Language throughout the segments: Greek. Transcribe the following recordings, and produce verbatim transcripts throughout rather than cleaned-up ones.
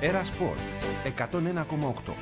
Έρα Σπορ εκατόν ένα κόμμα οκτώ.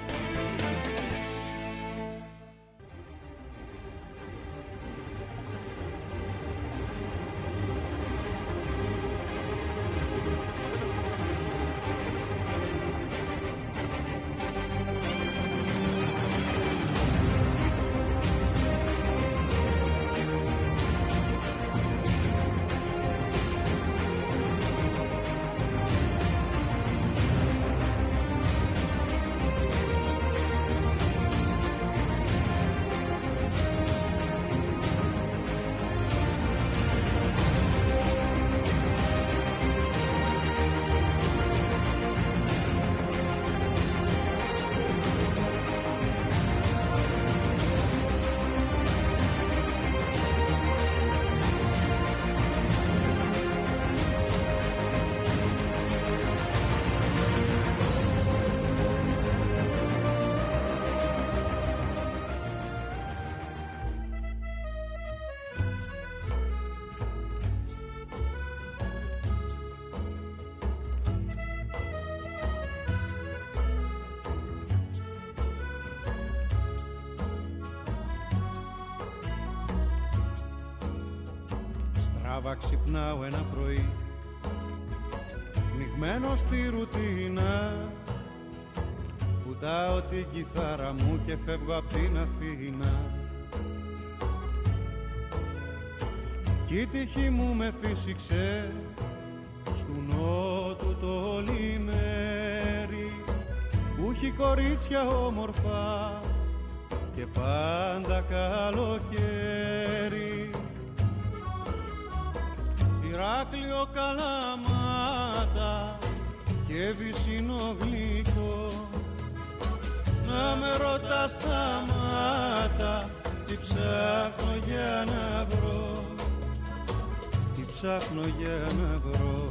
Στράβα ξυπνάω ένα πρωί, πνιγμένο στη ρουτίνα. Κουντάω την κιθάρα μου και φεύγω απ' την Αθήνα. Κι η τύχη μου με φύσηξε στου νότου το λιμέρι, που έχει κορίτσια όμορφα και πάντα καλοκαίρι. Ηράκλειο, Καλαμάτα και Βυσσινό γλυκό, να με ρωτάς σταμάτα, τι ψάχνω για να βρω, τι ψάχνω για να βρω.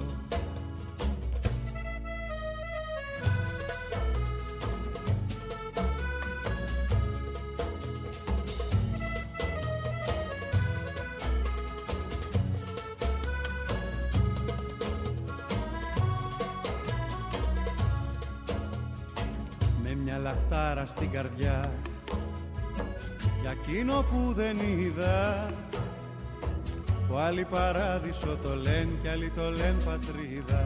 Λαχτάρα στην καρδιά για εκείνο που δεν είδα, που άλλοι παράδεισο το λένε κι άλλοι το λένε πατρίδα.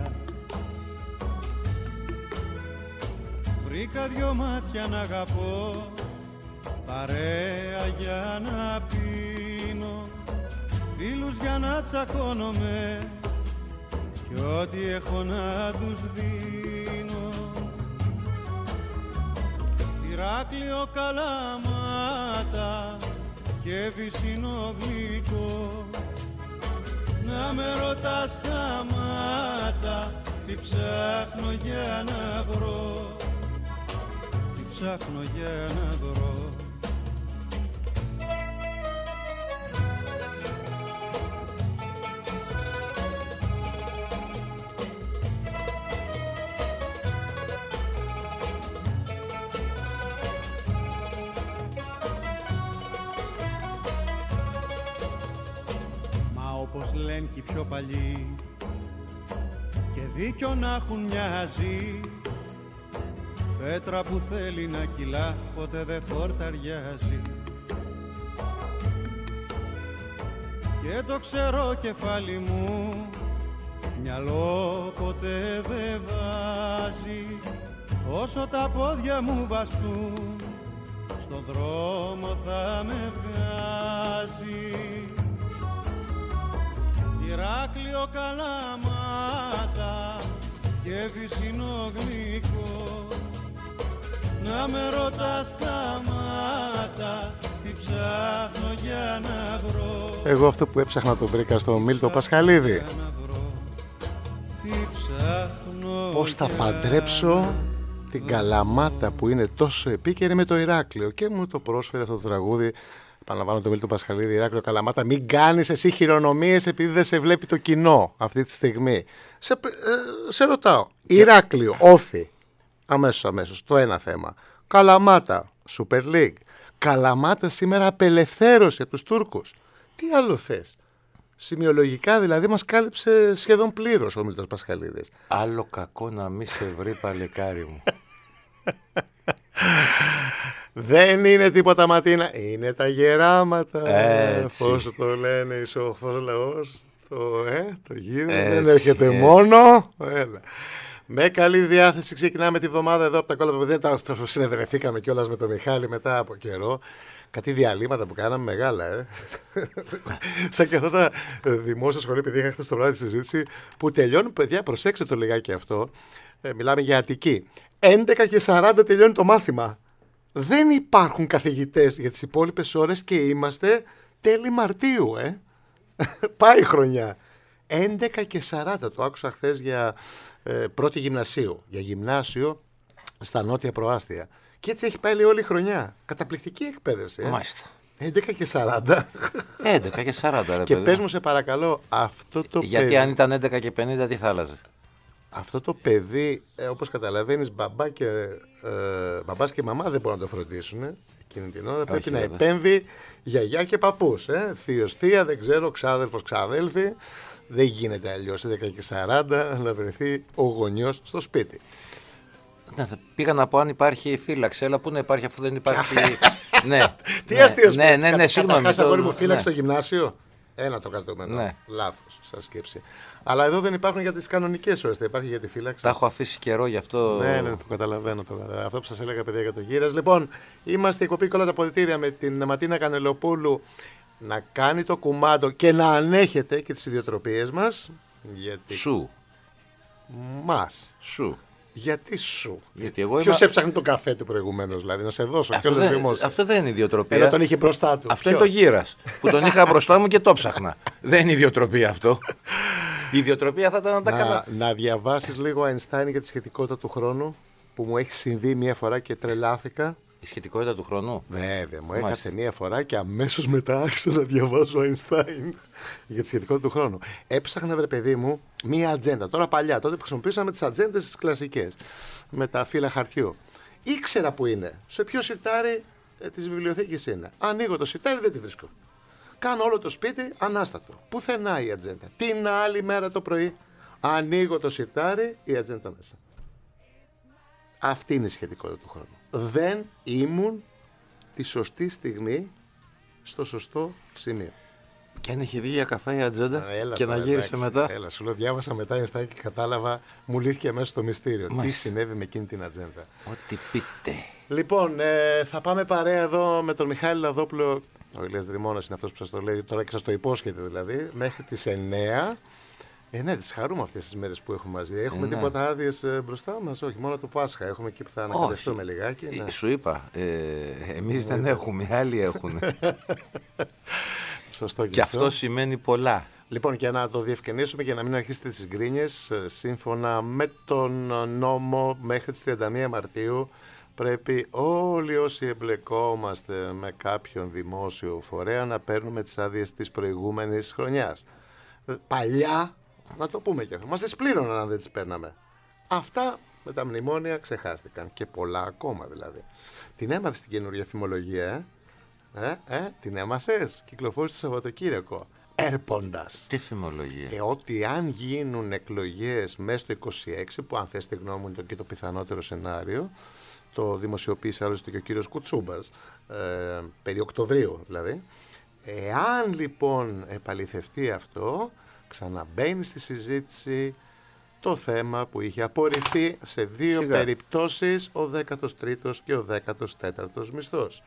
Βρήκα δυο μάτια να αγαπώ, παρέα για να πίνω, φίλους για να τσακώνομαι κι ό,τι έχω να τους δίνω. Ηράκλειο, Καλαμάτα και Βυσσινό γλυκό, να με ρωτάς σταμάτα, τι ψάχνω για να βρω, τι ψάχνω για να βρω. Όπως λένε και οι πιο παλιοί, και δίκιο να έχουν μοιάζει, πέτρα που θέλει να κυλά ποτέ δεν φορταριάζει. Και το ξερό κεφάλι μου μυαλό ποτέ δεν βάζει, όσο τα πόδια μου βαστούν στον δρόμο θα με βγάζει. Ηράκλειο, Καλαμάτα και Βυσσινό γλυκό, να με ρωτάς σταμάτα, τι ψάχνω για να βρω. Εγώ αυτό που έψαχνα το βρήκα στο Μίλτο Πασχαλίδη. Πώς θα παντρέψω την Καλαμάτα που είναι τόσο επίκαιρη με το Ηράκλειο, και μου το πρόσφερε αυτό το τραγούδι. Επαναλαμβάνω το Μίλτο Πασχαλίδη, Ηράκλειο, Καλαμάτα. Μην κάνεις εσύ χειρονομίες επειδή δεν σε βλέπει το κοινό αυτή τη στιγμή. Σε, ε, σε ρωτάω. Ηράκλειο, Όφη. Αμέσως, αμέσως. Το ένα θέμα. Καλαμάτα, Super League. Καλαμάτα σήμερα απελευθέρωσε τους Τούρκους. Τι άλλο θες? Σημειολογικά δηλαδή μας κάλυψε σχεδόν πλήρως ο Μίλτος Πασχαλίδης. Άλλο κακό να μην σε βρει, παλικάρι μου. Δεν είναι τίποτα ματίνα, είναι τα γεράματα. Έτσι. Πώς το λένε οι σοφός λαός. Το, ε, το γύρο Έτσι, δεν έρχεται έτσι. μόνο. Έλα. Με καλή διάθεση ξεκινάμε τη βδομάδα εδώ από τα κόλλα παιδιά. Τα συνεδρεθήκαμε κιόλας με τον Μιχάλη μετά από καιρό. Κάτι διαλύματα που κάναμε μεγάλα, ε. Σαν και αυτά τα δημόσια σχολεία, επειδή είχα χθες το βράδυ τη συζήτηση, που τελειώνουν, παιδιά, προσέξτε το λιγάκι αυτό. Ε, μιλάμε για Αττική. έντεκα και σαράντα τελειώνει το μάθημα. Δεν υπάρχουν καθηγητές για τις υπόλοιπες ώρες και είμαστε τέλη Μαρτίου, ε. Πάει η χρονιά. έντεκα και σαράντα το άκουσα χθες για ε, πρώτη γυμνασίου. Για γυμνάσιο στα νότια προάστια. Και έτσι έχει πάει όλη η χρονιά. Καταπληκτική εκπαίδευση. Ε. Μάλιστα. έντεκα και σαράντα. έντεκα και σαράντα, ρε Και παιδί. πες μου σε παρακαλώ, αυτό το Γιατί παιδί, αν ήταν έντεκα και πενήντα, τι θα άλλαζε? αυτό το παιδί ε, όπως καταλαβαίνεις, μπαμπά και, ε, μπαμπάς και μαμά δεν μπορούν να το φροντίσουν. Ε. Εκείνη την ώρα πρέπει να βέβαια. επέμβει γιαγιά και παππούς. Ε. Θείος, θεία, δεν ξέρω, ξάδελφος, ξαδέλφη. Δεν γίνεται αλλιώς έντεκα και σαράντα να βρεθεί ο γονιός στο σπίτι. Ναι, θα πήγα να πω αν υπάρχει φύλαξη, αλλά πού να υπάρχει αφού δεν υπάρχει. Ναι. Τι ναι, αστείος ναι, ναι, ναι, ναι, συγγνώμη. Καταρχάς, το- αγόρι μου, φύλαξη ναι. στο γυμνάσιο. Ένα το κρατούμενο. Ναι. Λάθος, σαν σκέψη. Αλλά εδώ δεν υπάρχουν για τις κανονικές ώρες. Θα υπάρχει για τη φύλαξη. Τα έχω αφήσει καιρό γι' αυτό. Ναι, ναι, το καταλαβαίνω τώρα. Αυτό που σας έλεγα, παιδιά, για το γύρας. Λοιπόν, είμαστε η κοπή Κόλλα τα Ποδητήρια με την Ματίνα Κανελοπούλου να κάνει το κουμάντο και να ανέχεται και τις ιδιοτροπίες μας. Γιατί Σου. μας. Σου. Γιατί σου. Γιατί εγώ Ποιος είμαι- έψαχνε τον καφέ του προηγουμένως, δηλαδή, να σε δώσω. Αυτό, και όλες δεν, δημόσια. αυτό δεν είναι ιδιοτροπία. Ενώ τον είχε μπροστά του. Αυτό είναι Ποιος? το γύρας. Που τον είχα μπροστά μου και το ψάχνα. Δεν είναι ιδιοτροπία αυτό. Η ιδιοτροπία θα ήταν να τα Να, κάνα. να διαβάσεις λίγο Αϊνστάιν για τη σχετικότητα του χρόνου, που μου έχει συμβεί μία φορά και τρελάθηκα. Η σχετικότητα του χρόνου. Βέβαια, μου Μάλιστα. έκατσε μία φορά και αμέσως μετά άρχισα να διαβάζω Αϊνστάιν για τη σχετικότητα του χρόνου. Έψαχνα, βρε παιδί μου, μία ατζέντα. Τώρα παλιά, τότε που χρησιμοποιήσαμε τις ατζέντες τις κλασικές, με τα φύλλα χαρτιού. Ήξερα που είναι, σε ποιο σιρτάρι ε, της βιβλιοθήκης είναι. Ανοίγω το σιρτάρι, δεν τη βρίσκω. Κάνω όλο το σπίτι ανάστατο. Πουθενά η ατζέντα. Την άλλη μέρα το πρωί, ανοίγω το σιρτάρι, η ατζέντα μέσα. Αυτή είναι η σχετικότητα του χρόνου. Δεν ήμουν τη σωστή στιγμή στο σωστό σημείο. Και αν είχε βγει για καφέ η ατζέντα Α, έλα και τώρα, να γύρισε εντάξει. μετά. Έλα, σου λέω, διάβασα μετά Ινστάγραμ και κατάλαβα, μου λύθηκε μέσα στο μυστήριο. Μάλιστα. Τι συνέβη με εκείνη την ατζέντα. Ό,τι πείτε. Λοιπόν, ε, θα πάμε παρέα εδώ με τον Μιχάλη Λαδόπουλο. Ο Ηλίας Δρυμώνας είναι αυτός που σας το λέει τώρα και σας το υπόσχεται δηλαδή. Μέχρι τις εννέα. Ε, ναι, τις χαρούμε αυτές τις μέρες που έχουμε μαζί. Έχουμε ναι. τίποτα άδειες ε, μπροστά μας? Όχι, μόνο το Πάσχα. Έχουμε εκεί που θα ανακατευτούμε λιγάκι. Ε, Ναι. Σου είπα, ε, εμείς δεν έχουμε, άλλοι έχουν. Σωστό και, Και αυτό σημαίνει πολλά. Λοιπόν, και να το διευκρινίσουμε και να μην αρχίσετε τις γκρίνιες, ε, σύμφωνα με τον νόμο μέχρι τις τριάντα μία Μαρτίου πρέπει όλοι όσοι εμπλεκόμαστε με κάποιον δημόσιο φορέα να παίρνουμε τις άδειες της προηγούμενης χρονιάς. Ε, Παλιά, να το πούμε και αυτό, μας τις πλήρωναν αν δεν τις παίρναμε. Αυτά με τα μνημόνια ξεχάστηκαν και πολλά ακόμα δηλαδή. Την έμαθες την καινούργια φημολογία, ε? Ε, ε, την έμαθες, κυκλοφόρησε το Σαββατοκύριακο. Έρποντας. Τι φημολογία. Ε, ότι αν γίνουν εκλογές μέσα στο είκοσι έξι, που αν θες τη γνώμη μου είναι και το πιθανότερο σενάριο, το δημοσιοποίησε άλλωστε και ο κύριος Κουτσούμπας, ε, περί Οκτωβρίου δηλαδή. Εάν λοιπόν επαληθευτεί αυτό, ξαναμπαίνει στη συζήτηση το θέμα που είχε απορριφθεί σε δύο Σιγά. περιπτώσεις, ο δέκατος τρίτος και ο δέκατος τέταρτος μισθός.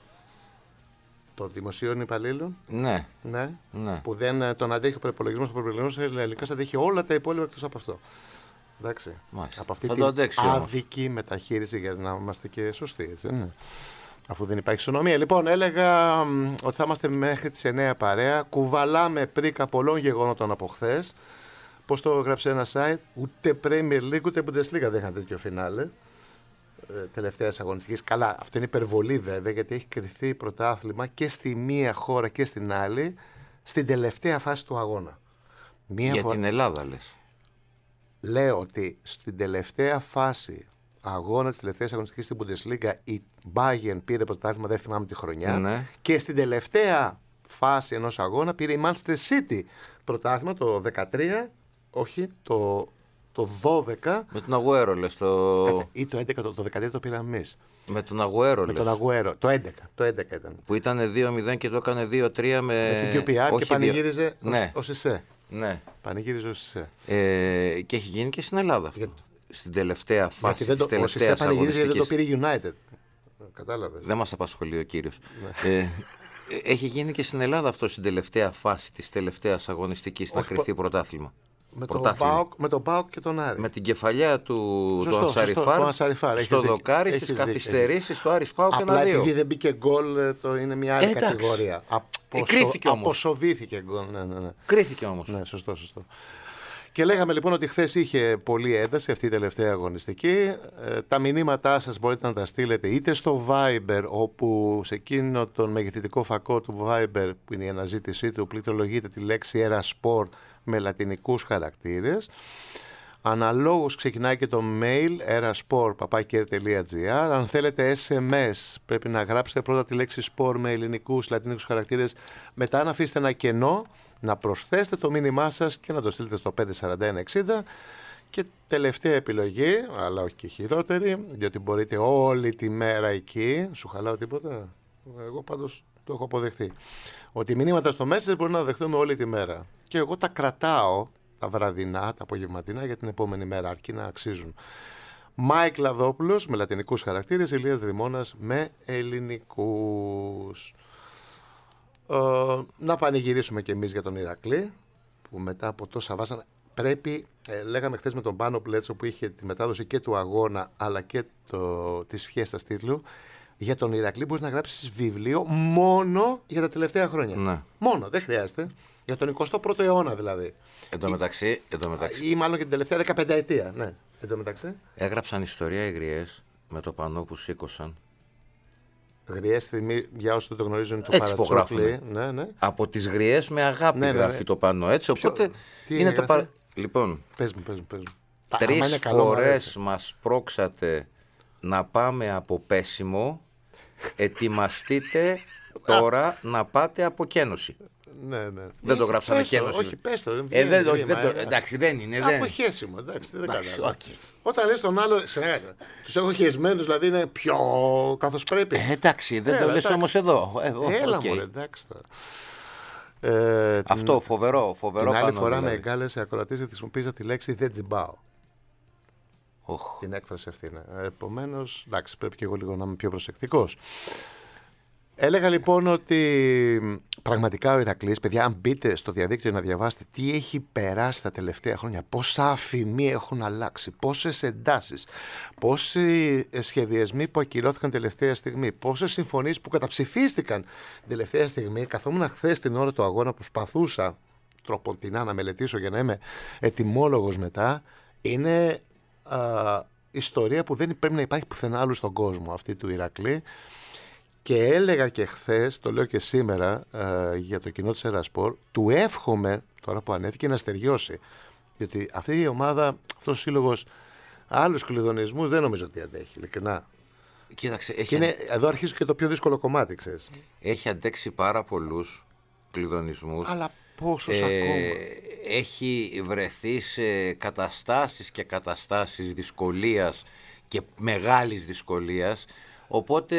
Των δημοσίων υπαλλήλων, Ναι, ναι, ναι. που δεν ε, τον αντέχει ο προπολογισμό. Ο προπολογισμό ελληνικά αντέχει όλα τα υπόλοιπα εκτός από αυτό. Εντάξει. Μάλιστα. Από αυτή Θα την το αντέξει όμως. άδικη μεταχείριση, για να είμαστε και σωστοί, έτσι δεν είναι? Αφού δεν υπάρχει ισονομία. Λοιπόν, έλεγα μ, ότι θα είμαστε μέχρι τις εννέα παρέα. Κουβαλάμε πρίκα πολλών γεγονότων από χθες. Πώς το έγραψε ένα site, ούτε Premier League ούτε Bundesliga δεν είχαν τέτοιο φινάλε ε, τελευταίας αγωνιστικής. Καλά, αυτό είναι υπερβολή βέβαια, γιατί έχει κριθεί πρωτάθλημα και στη μία χώρα και στην άλλη στην τελευταία φάση του αγώνα. Μία Για φορά... την Ελλάδα λες. Λέω ότι στην τελευταία φάση αγώνα της τελευταίας αγωνιστικής στην Bundesliga η Bayern πήρε πρωτάθλημα, δεν θυμάμαι τη χρονιά, Ναι. και στην τελευταία φάση ενός αγώνα πήρε η Manchester City πρωτάθλημα το δεκατρία, όχι το, το δώδεκα. Με τον Αγουέρο λες το... Κάτσε, ή το έντεκα, το, το δεκατρία το πήραμε εμείς. Με τον Αγουέρο Με λες. τον Αγουέρο, το έντεκα, το έντεκα ήταν. Που ήταν δύο μηδέν και το έκανε δύο τρία με... Με την κιου πι αρ όχι και πανηγύριζε δύο... ναι. ως Ισέ. Ναι. Πανηγύριζε ως Ισέ. Ε, και έχει γίνει και στην Ελλάδα αυτό. Για... Στην τελευταία φάση της τελευταίας αγωνιστικής. Γιατί δεν το πήρε η United. Κατάλαβες. Δεν μας απασχολεί ο κύριος. ε, έχει γίνει και στην Ελλάδα αυτό στην τελευταία φάση της τελευταίας αγωνιστικής να κρυθεί πρωτάθλημα. Με τον Πάοκ, με τον Πάοκ και τον Άρη. Με την κεφαλιά του σωστό, τον Σαριφάρ, Σαριφάρ στο δοκάρι, στις καθυστερήσεις του Άρης Πάοκ ένα δύο. Απλά επειδή δεν μπήκε γκολ, το είναι μια άλλη Εντάξει. κατηγορία. Ε, κρίθηκε όμως. Αποσοβήθηκε γκολ. Ναι, ναι, ναι. Κρίθηκε όμως. Ναι, σωστό, σωστό. Και λέγαμε λοιπόν ότι χθες είχε πολλή ένταση αυτή η τελευταία αγωνιστική. Ε, τα μηνύματά σας μπορείτε να τα στείλετε είτε στο Viber, όπου σε εκείνο τον μεγεθυντικό φακό του Viber, που είναι η αναζήτησή του, πληκτρολογείτε τη λέξη Erasport με λατινικούς χαρακτήρες. Αναλόγως ξεκινάει και το mail erasport παπάκι τελεία τζι άρ. Αν θέλετε ες εμ ες πρέπει να γράψετε πρώτα τη λέξη sport με ελληνικούς λατινικούς χαρακτήρες, μετά να αφήσετε ένα κενό, να προσθέσετε το μήνυμά σας και να το στείλετε στο πέντε σαράντα ένα εξήντα. Και τελευταία επιλογή, αλλά όχι και χειρότερη, διότι μπορείτε όλη τη μέρα εκεί. Σου χαλάω τίποτα? Εγώ πάντως το έχω αποδεχτεί. Ότι μηνύματα στο Messenger μπορεί να δεχτούμε όλη τη μέρα. Και εγώ τα κρατάω τα βραδινά, τα απογευματινά για την επόμενη μέρα, αρκεί να αξίζουν. Μάικ Λαδόπουλος με λατινικούς χαρακτήρες, Ηλίας Δρυμώνας με ελληνικούς. Ε, να πανηγυρίσουμε κι εμείς για τον Ηρακλή, που μετά από τόσα βάσανα πρέπει, ε, λέγαμε χθες με τον Πάνο Πλέτσο που είχε τη μετάδοση και του αγώνα αλλά και το, της φιέστας τίτλου, για τον Ηρακλή μπορείς να γράψεις βιβλίο μόνο για τα τελευταία χρόνια. Ναι. Μόνο, δεν χρειάζεται. Για τον εικοστό πρώτο αιώνα δηλαδή. Εν τω μεταξύ, εν τω μεταξύ. Ή μάλλον και την τελευταία δεκαπενταετία. Ναι. Εν τω μεταξύ. Έγραψαν ιστορία οι γριές με το πανό που σήκωσαν. Γριές θυμί, για όσοι δεν το γνωρίζουν, του Παρατσόκλη. Ναι, ναι. Από τις γριές με αγάπη ναι, ναι, ναι. γράφει το πανό. Έτσι, οπότε. Ποιο, είναι το παρα... Λοιπόν. Πες μου, πες μου, πες μου. Τρεις φορές μας πρόξατε να πάμε από πέσιμο. Ετοιμαστείτε τώρα να πάτε από κένωση. Ναι, ναι. Δεν το γράψανε κένωση. Όχι, πες το. Ε, δεν, όχι, δεν το, εντάξει, δεν είναι. Δεν... Αποχέσιμο, εντάξει, δεν κατάλαβα. Okay. Όταν λες τον άλλο, τους έχω χεσμένους, δηλαδή είναι πιο καθώς πρέπει. Ε, εντάξει, δεν Έλα, το λες όμως εδώ. Ε, Έλα okay. μου, εντάξει τώρα. Ε, Αυτό, την... φοβερό, φοβερό. Την άλλη πάνω, φορά δηλαδή. με εγκάλεσε ακροατής, χρησιμοποίησα τη λέξη δεν τζιμπάω. Oh. Την έκφραση αυτή είναι. Επομένως, εντάξει, πρέπει και εγώ λίγο να είμαι πιο προσεκτικός. Έλεγα λοιπόν ότι πραγματικά ο Ηρακλής, παιδιά, αν μπείτε στο διαδίκτυο να διαβάσετε τι έχει περάσει τα τελευταία χρόνια, πόσα αφημοί έχουν αλλάξει, πόσες εντάσεις, πόσοι σχεδιασμοί που ακυρώθηκαν τελευταία στιγμή, πόσες συμφωνίες που καταψηφίστηκαν τελευταία στιγμή. Καθόμουν χθες την ώρα του αγώνα, προσπαθούσα τροποντινά να μελετήσω για να είμαι ετοιμόλογος μετά. Είναι α, ιστορία που δεν πρέπει να υπάρχει πουθενά άλλου στον κόσμο, αυτή του Ηρακλή. Και έλεγα και χθες, το λέω και σήμερα ε, για το κοινό της Erasport, του εύχομαι τώρα που ανέβηκε να στεριώσει. Γιατί αυτή η ομάδα, αυτός ο σύλλογος, άλλους κλειδονισμούς δεν νομίζω ότι αντέχει, ειλικρινά. Κοίταξε, έχει... Και είναι, εδώ αρχίζει και το πιο δύσκολο κομμάτι, ξέρεις. Έχει αντέξει πάρα πολλούς κλειδονισμούς. Αλλά πόσους ε, ακόμα. Έχει βρεθεί σε καταστάσεις και καταστάσεις δυσκολίας και μεγάλης δυσκολίας. Οπότε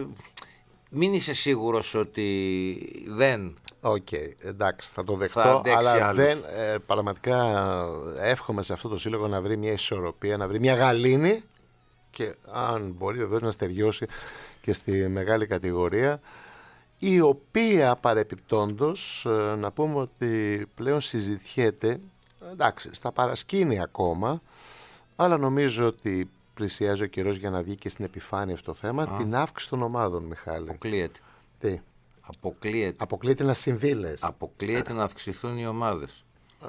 μην είσαι σίγουρος ότι δεν... Οκ, okay, εντάξει, θα το δεχτώ, θα αλλά δεν, ε, πραγματικά εύχομαι σε αυτό το σύλλογο να βρει μια ισορροπία, να βρει μια γαλήνη και αν μπορεί βεβαίως να στεριώσει και στη μεγάλη κατηγορία, η οποία παρεπιπτόντως να πούμε ότι πλέον συζητιέται, εντάξει, στα παρασκήνια ακόμα, αλλά νομίζω ότι πλησιάζει ο καιρός για να βγει και στην επιφάνεια αυτό το θέμα, Α. την αύξηση των ομάδων, Μιχάλη. Αποκλείεται. Τι? Αποκλείεται. Αποκλείεται να συμβεί, λες. Αποκλείεται να αυξηθούν οι ομάδες.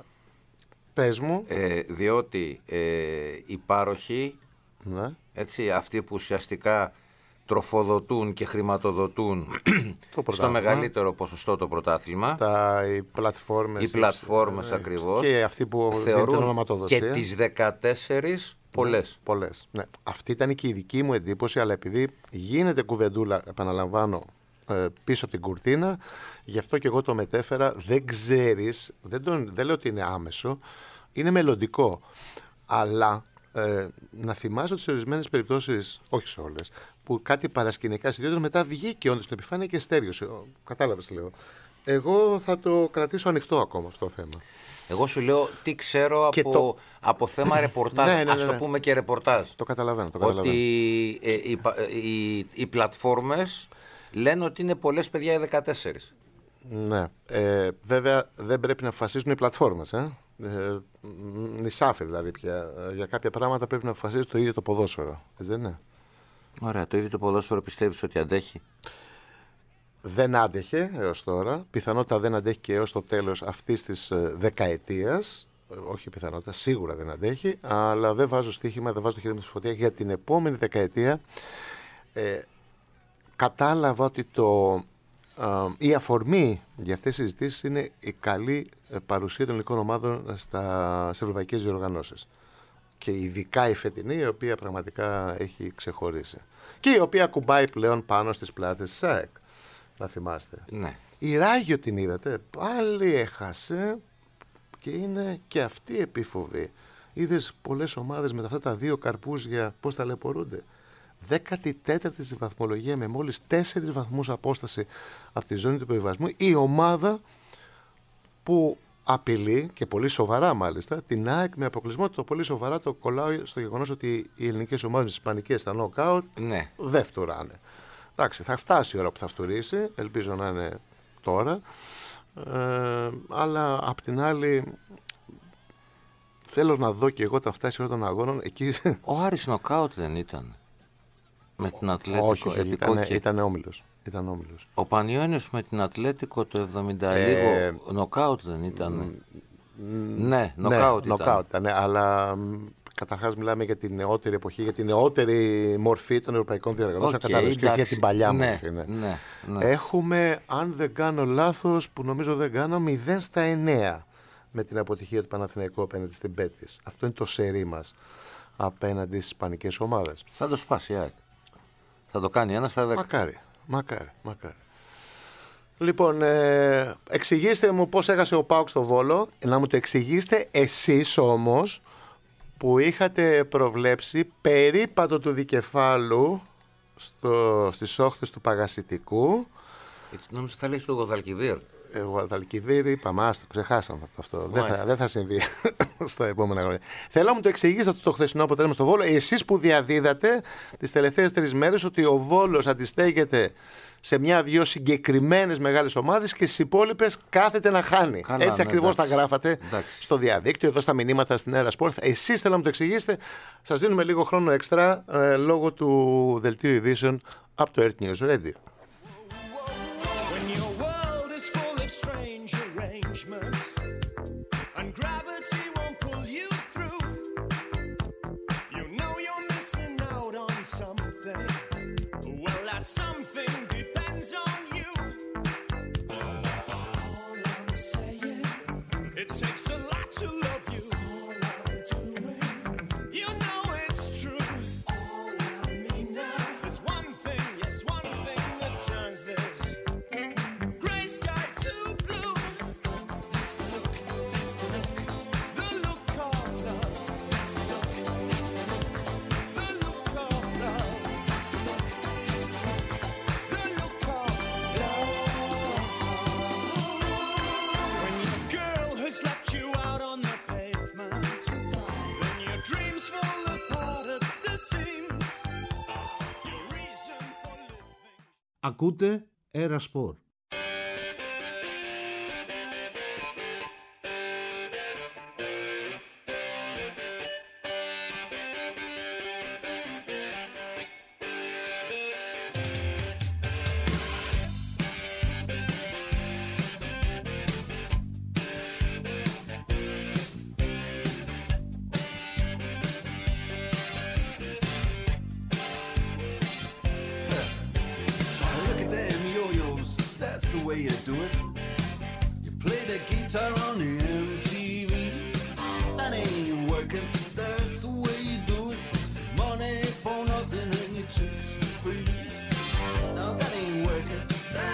Πες μου. Ε, διότι ε, οι πάροχοι, ναι. έτσι, αυτοί που ουσιαστικά τροφοδοτούν και χρηματοδοτούν στο μεγαλύτερο ποσοστό το πρωτάθλημα, τα, οι πλατφόρμες, οι πλατφόρμες ε, ακριβώς, και αυτοί που θεωρούν και τις δεκατέσσερις πολλές. Πολλές. Ναι. Αυτή ήταν και η δική μου εντύπωση, αλλά επειδή γίνεται κουβεντούλα, επαναλαμβάνω, ε, πίσω από την κουρτίνα. Γι' αυτό και εγώ το μετέφερα. Δεν ξέρεις, δεν, τον, δεν λέω ότι είναι άμεσο, είναι μελλοντικό. Αλλά ε, να θυμάσαι ότι σε ορισμένες περιπτώσεις, όχι σε όλες, που κάτι παρασκηνικά συνδυάζεται, μετά βγήκε όντως στην επιφάνεια και στέριωσε. Κατάλαβες τι λέω. Εγώ θα το κρατήσω ανοιχτό ακόμα αυτό το θέμα. Εγώ σου λέω τι ξέρω από, το... από θέμα ρεπορτάζ. Ναι, ναι, ναι, ναι. Ας το πούμε και ρεπορτάζ. Το καταλαβαίνω. Το καταλαβαίνω. Ότι ε, οι, οι, οι πλατφόρμες λένε ότι είναι πολλές παιδιά οι δεκατέσσερις. Ναι. Ε, βέβαια δεν πρέπει να αποφασίσουν οι πλατφόρμες. Ε. Ε, νησάφι δηλαδή πια. Για κάποια πράγματα πρέπει να αποφασίσει το ίδιο το ποδόσφαιρο. Έτσι δεν είναι? Ωραία. Το ίδιο το ποδόσφαιρο πιστεύεις ότι αντέχει? Δεν άντεχε έως τώρα. Πιθανότητα δεν αντέχει και έως το τέλος αυτής της δεκαετίας. Όχι πιθανότητα, σίγουρα δεν αντέχει. Αλλά δεν βάζω στοίχημα, δεν βάζω το χέρι μου στη φωτιά. Για την επόμενη δεκαετία ε, κατάλαβα ότι το, ε, η αφορμή για αυτές τις συζητήσεις είναι η καλή παρουσία των ελληνικών ομάδων στα, σε ευρωπαϊκές διοργανώσεις. Και ειδικά η φετινή, η οποία πραγματικά έχει ξεχωρίσει. Και η οποία κουμπάει πλέον πάνω στις πλάτες της ΑΕΚ. Να θυμάστε. Ναι. Η Ράγιο την είδατε, πάλι έχασε και είναι και αυτή επίφοβη. Είδες πολλές ομάδες με αυτά τα δύο καρπούζια πώς ταλαιπωρούνται. δέκατη τέταρτη στη βαθμολογία με μόλις τέσσερις βαθμούς απόσταση από τη ζώνη του υποβιβασμού. Η ομάδα που απειλεί και πολύ σοβαρά μάλιστα την ΑΕΚ με αποκλεισμό. Το πολύ σοβαρά το κολλάω στο γεγονός ότι οι ελληνικές ομάδες, οι ισπανικές στα νοκάουτ, ναι, δεν φτουράνε. Εντάξει, θα φτάσει η ώρα που θα φτουρήσει, ελπίζω να είναι τώρα, ε, αλλά απ' την άλλη θέλω να δω και εγώ όταν φτάσει η ώρα των αγώνων εκεί... Ο Άρης νοκάουτ δεν ήταν με την Ατλέτικο? Όχι, όχι ήταν, και... ήταν όμιλος. Ήταν όμιλος. Ο Πανιώνιος με την Ατλέτικο το εβδομήντα ε... λίγο νοκάουτ δεν ήταν? Mm, ναι, νοκάουτ ναι, ήταν. Νοκάουτ ήταν, αλλά... Καταρχάς μιλάμε για την νεότερη εποχή, για την νεότερη μορφή των ευρωπαϊκών διοργανώσεων, okay, και για την παλιά ναι, μορφή. Ναι. Ναι, ναι. Έχουμε, αν δεν κάνω λάθος, που νομίζω δεν κάνω, μηδέν στα εννέα με την αποτυχία του Παναθηναϊκού απέναντι στην Πέτης. Αυτό είναι το σερί μας απέναντι στις ισπανικές ομάδες. Θα το σπάσει, ΑΕΚ. Θα το κάνει ένα στα δέκα. Μακάρι, μακάρι, μακάρι. Λοιπόν, ε, εξηγήστε μου πώς έχασε ο ΠΑΟΚ στο Βόλο, να μου το εξηγήσετε εσείς όμως, που είχατε προβλέψει περίπατο του δικεφάλου στο, στις όχθες του Παγασιτικού. Έτσι νόμιζα θα λες το Γοδαλκιβίρ. Ε, Γοδαλκιβίρ είπαμε, άστο, ξεχάσαμε αυτό. Δεν θα, δεν θα συμβεί στα επόμενα χρόνια. Θέλω να μου το εξηγήσετε αυτό το χθεσινό αποτέλεσμα στο Βόλο. Εσείς που διαδίδατε τις τελευταίες τρεις μέρες ότι ο Βόλος αντιστέκεται σε μια-δυο συγκεκριμένες μεγάλες ομάδες και στις υπόλοιπες κάθεται να χάνει. Καλά, έτσι ναι, ακριβώς τα γράφατε εντάξει. Στο διαδίκτυο, εδώ στα μηνύματα στην Έρα Σπορ. Εσείς θέλω να μου το εξηγήσετε. Σας δίνουμε λίγο χρόνο έξτρα ε, λόγω του δελτίου ειδήσεων από το Earth News Radio. Ακούτε Έρα Σπορ. Money for nothing and you chase for free. Now that ain't working.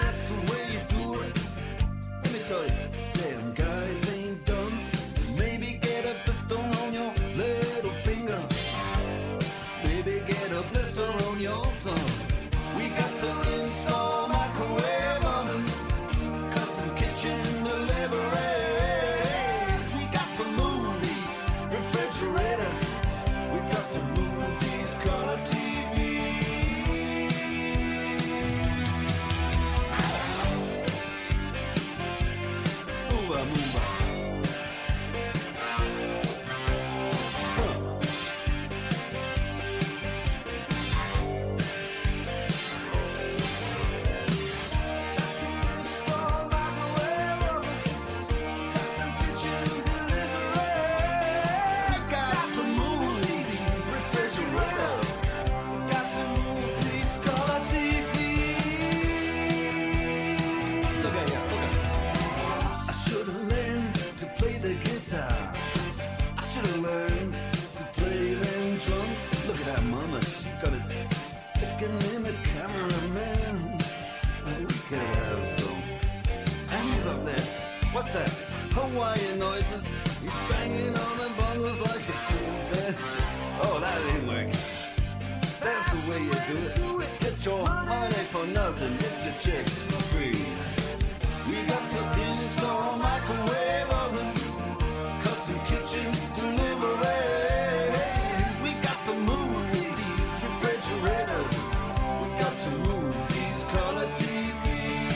fences. He's banging on the bongos like a chicken fence. Oh, that ain't working. That's the way you do it. Get your money for nothing, get your chicks for free. We got to install a microwave oven, custom kitchen deliveries. We got to move these refrigerators. We got to move these color T Vs.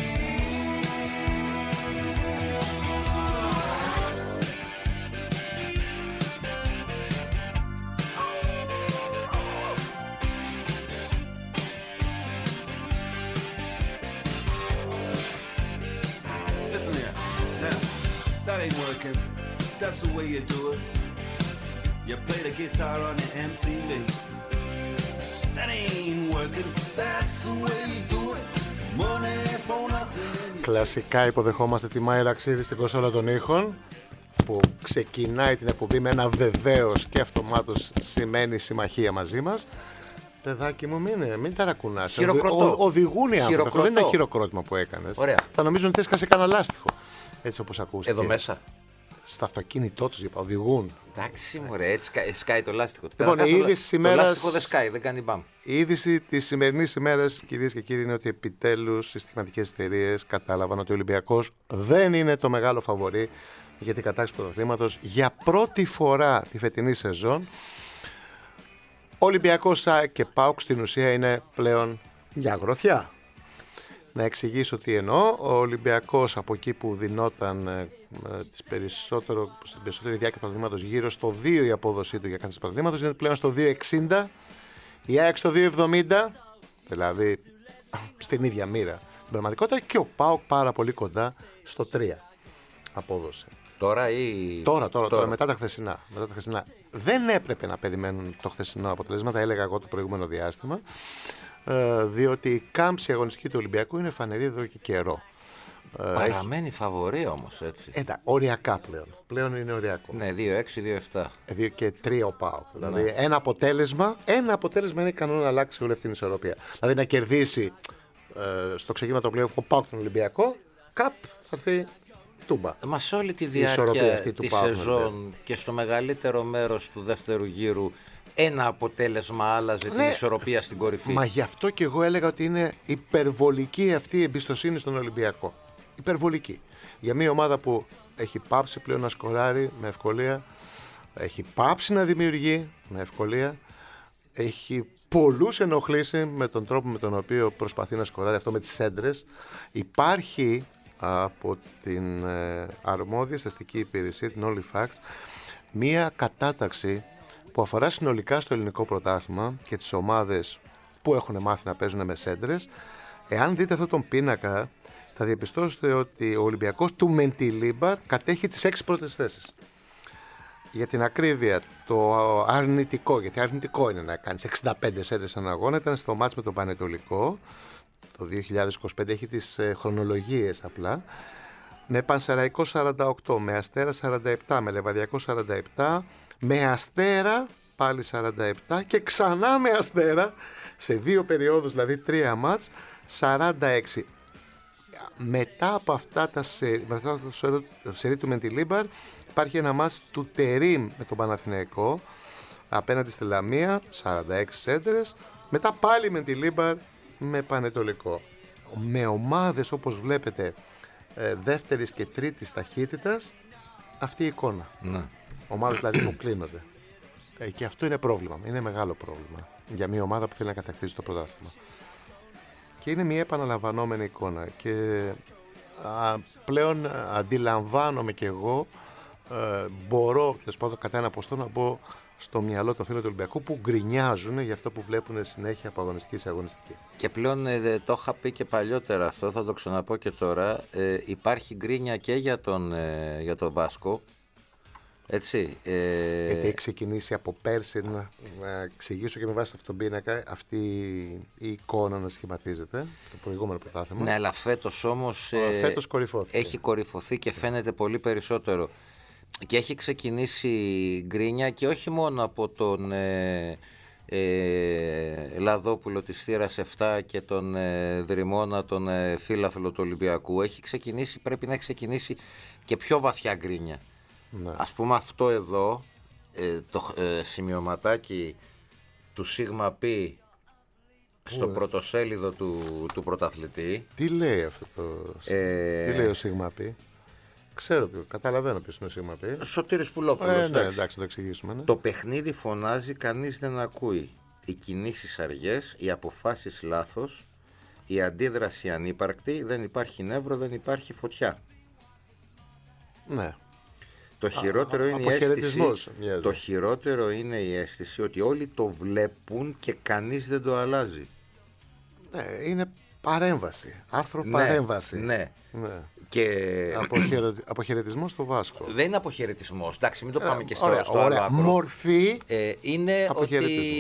Listen here, now, that ain't working. That's the way you do it. You play the guitar on your M T V. That ain't working. That's the way you do it. Money for nothing. Κλασικά υποδεχόμαστε τη Μάη Ραξίδη στην κονσόλα των ήχων, που ξεκινάει την εκπομπή με ένα βεβαίως και αυτομάτως σημαίνει συμμαχία μαζί μας. Παιδάκι μου, μην, μην ταρακουνάς. Χειροκροτώ. Ο, οδηγούν οι άνθρωποι. Αυτό δεν είναι ένα χειροκρότημα που έκανες. Ωραία. Θα νομίζουν ότι έσκασε κανένα λάστιχο. Έτσι όπως ακούστηκε. Εδώ μέσα. Στο αυτοκίνητό τους, είπα, οδηγούν. Εντάξει, μωρέ, έτσι σκά- σκάει το λάστιχο. Λοιπόν, η είδηση της το ημέρας- λάστιχο δεν σκάει, δεν κάνει μπαμ. Η είδηση της σημερινής ημέρας, κυρίες και κύριοι, είναι ότι επιτέλους οι στοιχηματικές εταιρείες κατάλαβαν ότι ο Ολυμπιακός δεν είναι το μεγάλο φαβορί για την κατάκτηση του πρωταθλήματος για πρώτη φορά τη φετινή σεζόν. Ολυμπιακός και ΠΑΟΚ στην ουσία είναι πλέον μια γροθιά. Να εξηγήσω τι εννοώ. Ο Ολυμπιακός από εκεί που δινόταν ε, τις περισσότερο, στην περισσότερη διάρκεια του πρωταθλήματος γύρω στο δύο η απόδοσή του για κάθε πρωταθλήματος, είναι πλέον στο δύο εξήντα. Η ΑΕΚ στο δύο εβδομήντα, δηλαδή στην ίδια μοίρα στην πραγματικότητα, και ο ΠΑΟΚ πάρα πολύ κοντά στο τρία απόδοση. Τώρα ή. Τώρα, τώρα, τώρα, μετά τα χθεσινά. Μετά τα χθεσινά. Δεν έπρεπε να περιμένουν το χθεσινό αποτελέσμα, τα έλεγα εγώ το προηγούμενο διάστημα, ε, διότι η κάμψη αγωνιστική του Ολυμπιακού είναι φανερή εδώ και καιρό. Παραμένει φαβορί όμως, έτσι. Εντά, οριακά πλέον. Πλέον είναι οριακό. Ναι, δύο έξι δύο επτά. δύο και τρία ο ΠΑΟΚ. Δηλαδή, ναι. ένα, αποτέλεσμα, ένα αποτέλεσμα είναι ικανό να αλλάξει όλη αυτή την ισορροπία. Δηλαδή, να κερδίσει ε, στο ξεκίνημα το πλέον ο ΠΑΟΚ τον Ολυμπιακό, καπ, θα έρθει τούμπα. Μα σε όλη τη διάρκεια τη σεζόν και στο μεγαλύτερο μέρος του δεύτερου γύρου, ένα αποτέλεσμα άλλαζε ναι. την ισορροπία στην κορυφή. Μα γι' αυτό και εγώ έλεγα ότι είναι υπερβολική αυτή η εμπιστοσύνη στον Ολυμπιακό. Υπερβολική. Για μια ομάδα που έχει πάψει πλέον να σκοράρει με ευκολία, έχει πάψει να δημιουργεί με ευκολία, έχει πολλούς ενοχλήσει με τον τρόπο με τον οποίο προσπαθεί να σκοράρει, αυτό με τις σέντρες. Υπάρχει από την ε, αρμόδια στατιστική υπηρεσία, την Olifax, μία κατάταξη που αφορά συνολικά στο ελληνικό πρωτάθλημα και τις ομάδες που έχουν μάθει να παίζουν με σέντρες. Εάν δείτε αυτόν τον πίνακα, θα διαπιστώσετε ότι ο Ολυμπιακός του Μεντιλίμπαρ κατέχει τις έξι πρώτες θέσεις. Για την ακρίβεια, το αρνητικό, γιατί αρνητικό είναι να κάνεις εξήντα πέντε σέντρες ανά αγώνα, ήταν στο μάτς με τον Πανετολικό. Το δύο χιλιάδες είκοσι πέντε έχει τις ε, χρονολογίες απλά. Με Πανσεραϊκό σαράντα οκτώ, με Αστέρα σαράντα επτά, με Λεβαδιακό σαράντα επτά, με Αστέρα πάλι σαράντα επτά και ξανά με Αστέρα σε δύο περιόδους, δηλαδή τρία μάτς, σαράντα έξι. Μετά από αυτά τα σερί, μετά το σερί του Μεντιλίμπαρ υπάρχει ένα μάτς του Τερίμ με τον Παναθηναϊκό απέναντι στη Λαμία, σαράντα έξι σέντρες. Μετά πάλι Μεντιλίμπαρ με Πανετολικό. Με ομάδες όπως βλέπετε δεύτερης και τρίτης ταχύτητας, αυτή η εικόνα. Ναι. Ομάδες δηλαδή που κλείνονται. Και αυτό είναι πρόβλημα, είναι μεγάλο πρόβλημα για μια ομάδα που θέλει να κατακτήσει το πρωτάθλημα. Και είναι μια επαναλαμβανόμενη εικόνα και α, πλέον αντιλαμβάνομαι και εγώ, ε, μπορώ τέλος πάντων κατά ένα ποστό να μπω στο μυαλό των φίλων του Ολυμπιακού που γκρινιάζουν για αυτό που βλέπουν συνέχεια από αγωνιστική σε αγωνιστική. Και πλέον ε, το είχα πει και παλιότερα αυτό, θα το ξαναπώ και τώρα, ε, υπάρχει γκρίνια και για τον, ε, για τον Βάσκο. Έτσι, ε... Γιατί έχει ξεκινήσει από πέρσι, να, να εξηγήσω και με βάση αυτόν τον πίνακα, αυτή η εικόνα να σχηματίζεται, το προηγούμενο πρωτάθλημα. Ναι, αλλά φέτος όμως ε, φέτος κορυφώθηκε. Έχει κορυφωθεί και φαίνεται πολύ περισσότερο. Και έχει ξεκινήσει γκρίνια και όχι μόνο από τον ε, ε, Λαδόπουλο της Θήρας επτά και τον ε, Δρυμώνα, τον ε, φίλαθλο του Ολυμπιακού. Έχει ξεκινήσει, πρέπει να έχει ξεκινήσει και πιο βαθιά γκρίνια. Ναι. Ας πούμε αυτό εδώ, ε, το ε, σημειωματάκι του Σίγμα Πι στο Ου, πρωτοσέλιδο του, του πρωταθλητή. Τι λέει αυτό το. Ε, Τι λέει ο Σίγμα Πι. Ξέρω ποιο, καταλαβαίνω ποιος είναι ο Σίγμα Πι. Σωτήρης Πουλόπουλος. Ε, ναι, εντάξει. εντάξει, το εξηγήσουμε. Ναι. Το παιχνίδι φωνάζει, κανείς δεν ακούει. Οι κινήσεις αργές, οι αποφάσεις λάθος, η αντίδραση ανύπαρκτη, δεν υπάρχει νεύρο, δεν υπάρχει φωτιά. Ναι. Το χειρότερο, είναι η αίσθηση, αποχαιρετισμός μοιάζει. το χειρότερο είναι η αίσθηση ότι όλοι το βλέπουν και κανείς δεν το αλλάζει. Ναι, είναι παρέμβαση. Άρθρο Ναι, παρέμβαση. Ναι. Ναι. Και Αποχαιρε... Αποχαιρετισμό στο Βάσκο. δεν είναι αποχαιρετισμός. Εντάξει, μην το πάμε και στο, Ωραία, στο άλλο ωραία. άκρο. Μορφή. Ε, είναι ότι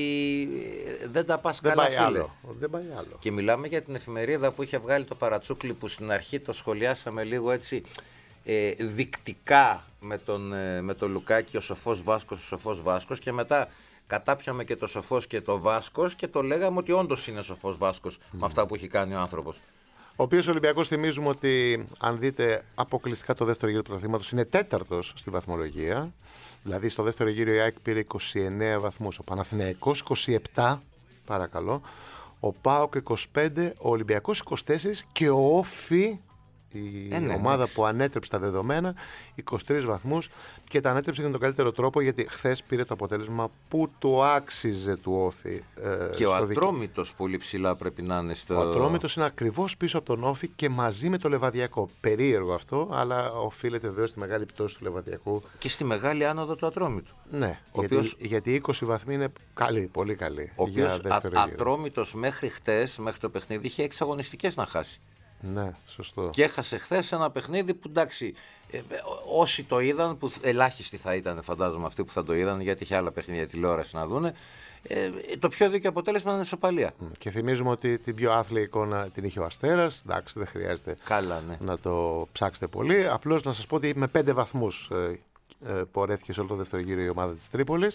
δεν τα πας Δεν καλά, πάει φίλε. άλλο. Δεν πάει άλλο. Και μιλάμε για την εφημερίδα που είχε βγάλει το παρατσούκλι, που στην αρχή το σχολιάσαμε λίγο έτσι ε, δεικτικά με τον, ε, με τον Λουκάκη, ο σοφός Βάσκος, ο σοφός Βάσκος, και μετά κατάπιαμε και το σοφός και το Βάσκος και το λέγαμε ότι όντως είναι σοφός Βάσκος mm. με αυτά που έχει κάνει ο άνθρωπος. Ο οποίος Ολυμπιακός, θυμίζουμε ότι αν δείτε αποκλειστικά το δεύτερο γύρο του πρωταθλήματος, είναι τέταρτος στη βαθμολογία. Δηλαδή στο δεύτερο γύρο η ΑΕΚ πήρε είκοσι εννέα βαθμούς, ο Παναθηναϊκός είκοσι επτά, παρακαλώ, ο ΠΑΟΚ είκοσι πέντε, ο Ολυμπιακός είκοσι τέσσερα και ο Όφι, η ε, ναι, ομάδα ναι. που ανέτρεψε τα δεδομένα, είκοσι τρεις βαθμούς, και τα ανέτρεψε με τον καλύτερο τρόπο, γιατί χθες πήρε το αποτέλεσμα που του άξιζε του Όφι. Ε, Και ο στο δικαι... Ατρόμητος πολύ ψηλά πρέπει να είναι στο... Ο Ατρόμητος είναι ακριβώς πίσω από τον Όφι και μαζί με το Λεβαδιακό. Περίεργο αυτό, αλλά οφείλεται βεβαίως στη μεγάλη πτώση του Λεβαδιακού. Και στη μεγάλη άνοδο του Ατρόμητου. Ναι, ο γιατί, οποίος... γιατί είκοσι βαθμοί είναι καλή, πολύ καλή. Ο για οποίος δεύτερο γύρο. Ατρόμητος μέχρι χτες, μέχρι το παιχνίδι, είχε έξι αγωνιστικές να χάσει. Ναι, σωστό. Και έχασε χθες ένα παιχνίδι που, εντάξει, ε, όσοι το είδαν, που ελάχιστοι θα ήταν, φαντάζομαι, αυτοί που θα το είδαν, γιατί είχε άλλα παιχνίδια τηλεόραση να δούνε, ε, το πιο δίκαιο αποτέλεσμα είναι ισοπαλία. Και θυμίζουμε ότι την πιο άθλια εικόνα την είχε ο Αστέρας. Εντάξει, δεν χρειάζεται Καλά, ναι. να το ψάξετε πολύ. Απλώς να σας πω ότι με πέντε βαθμούς ε, ε, πορέθηκε σε όλο το δεύτερο γύρο η ομάδα της Τρίπολης.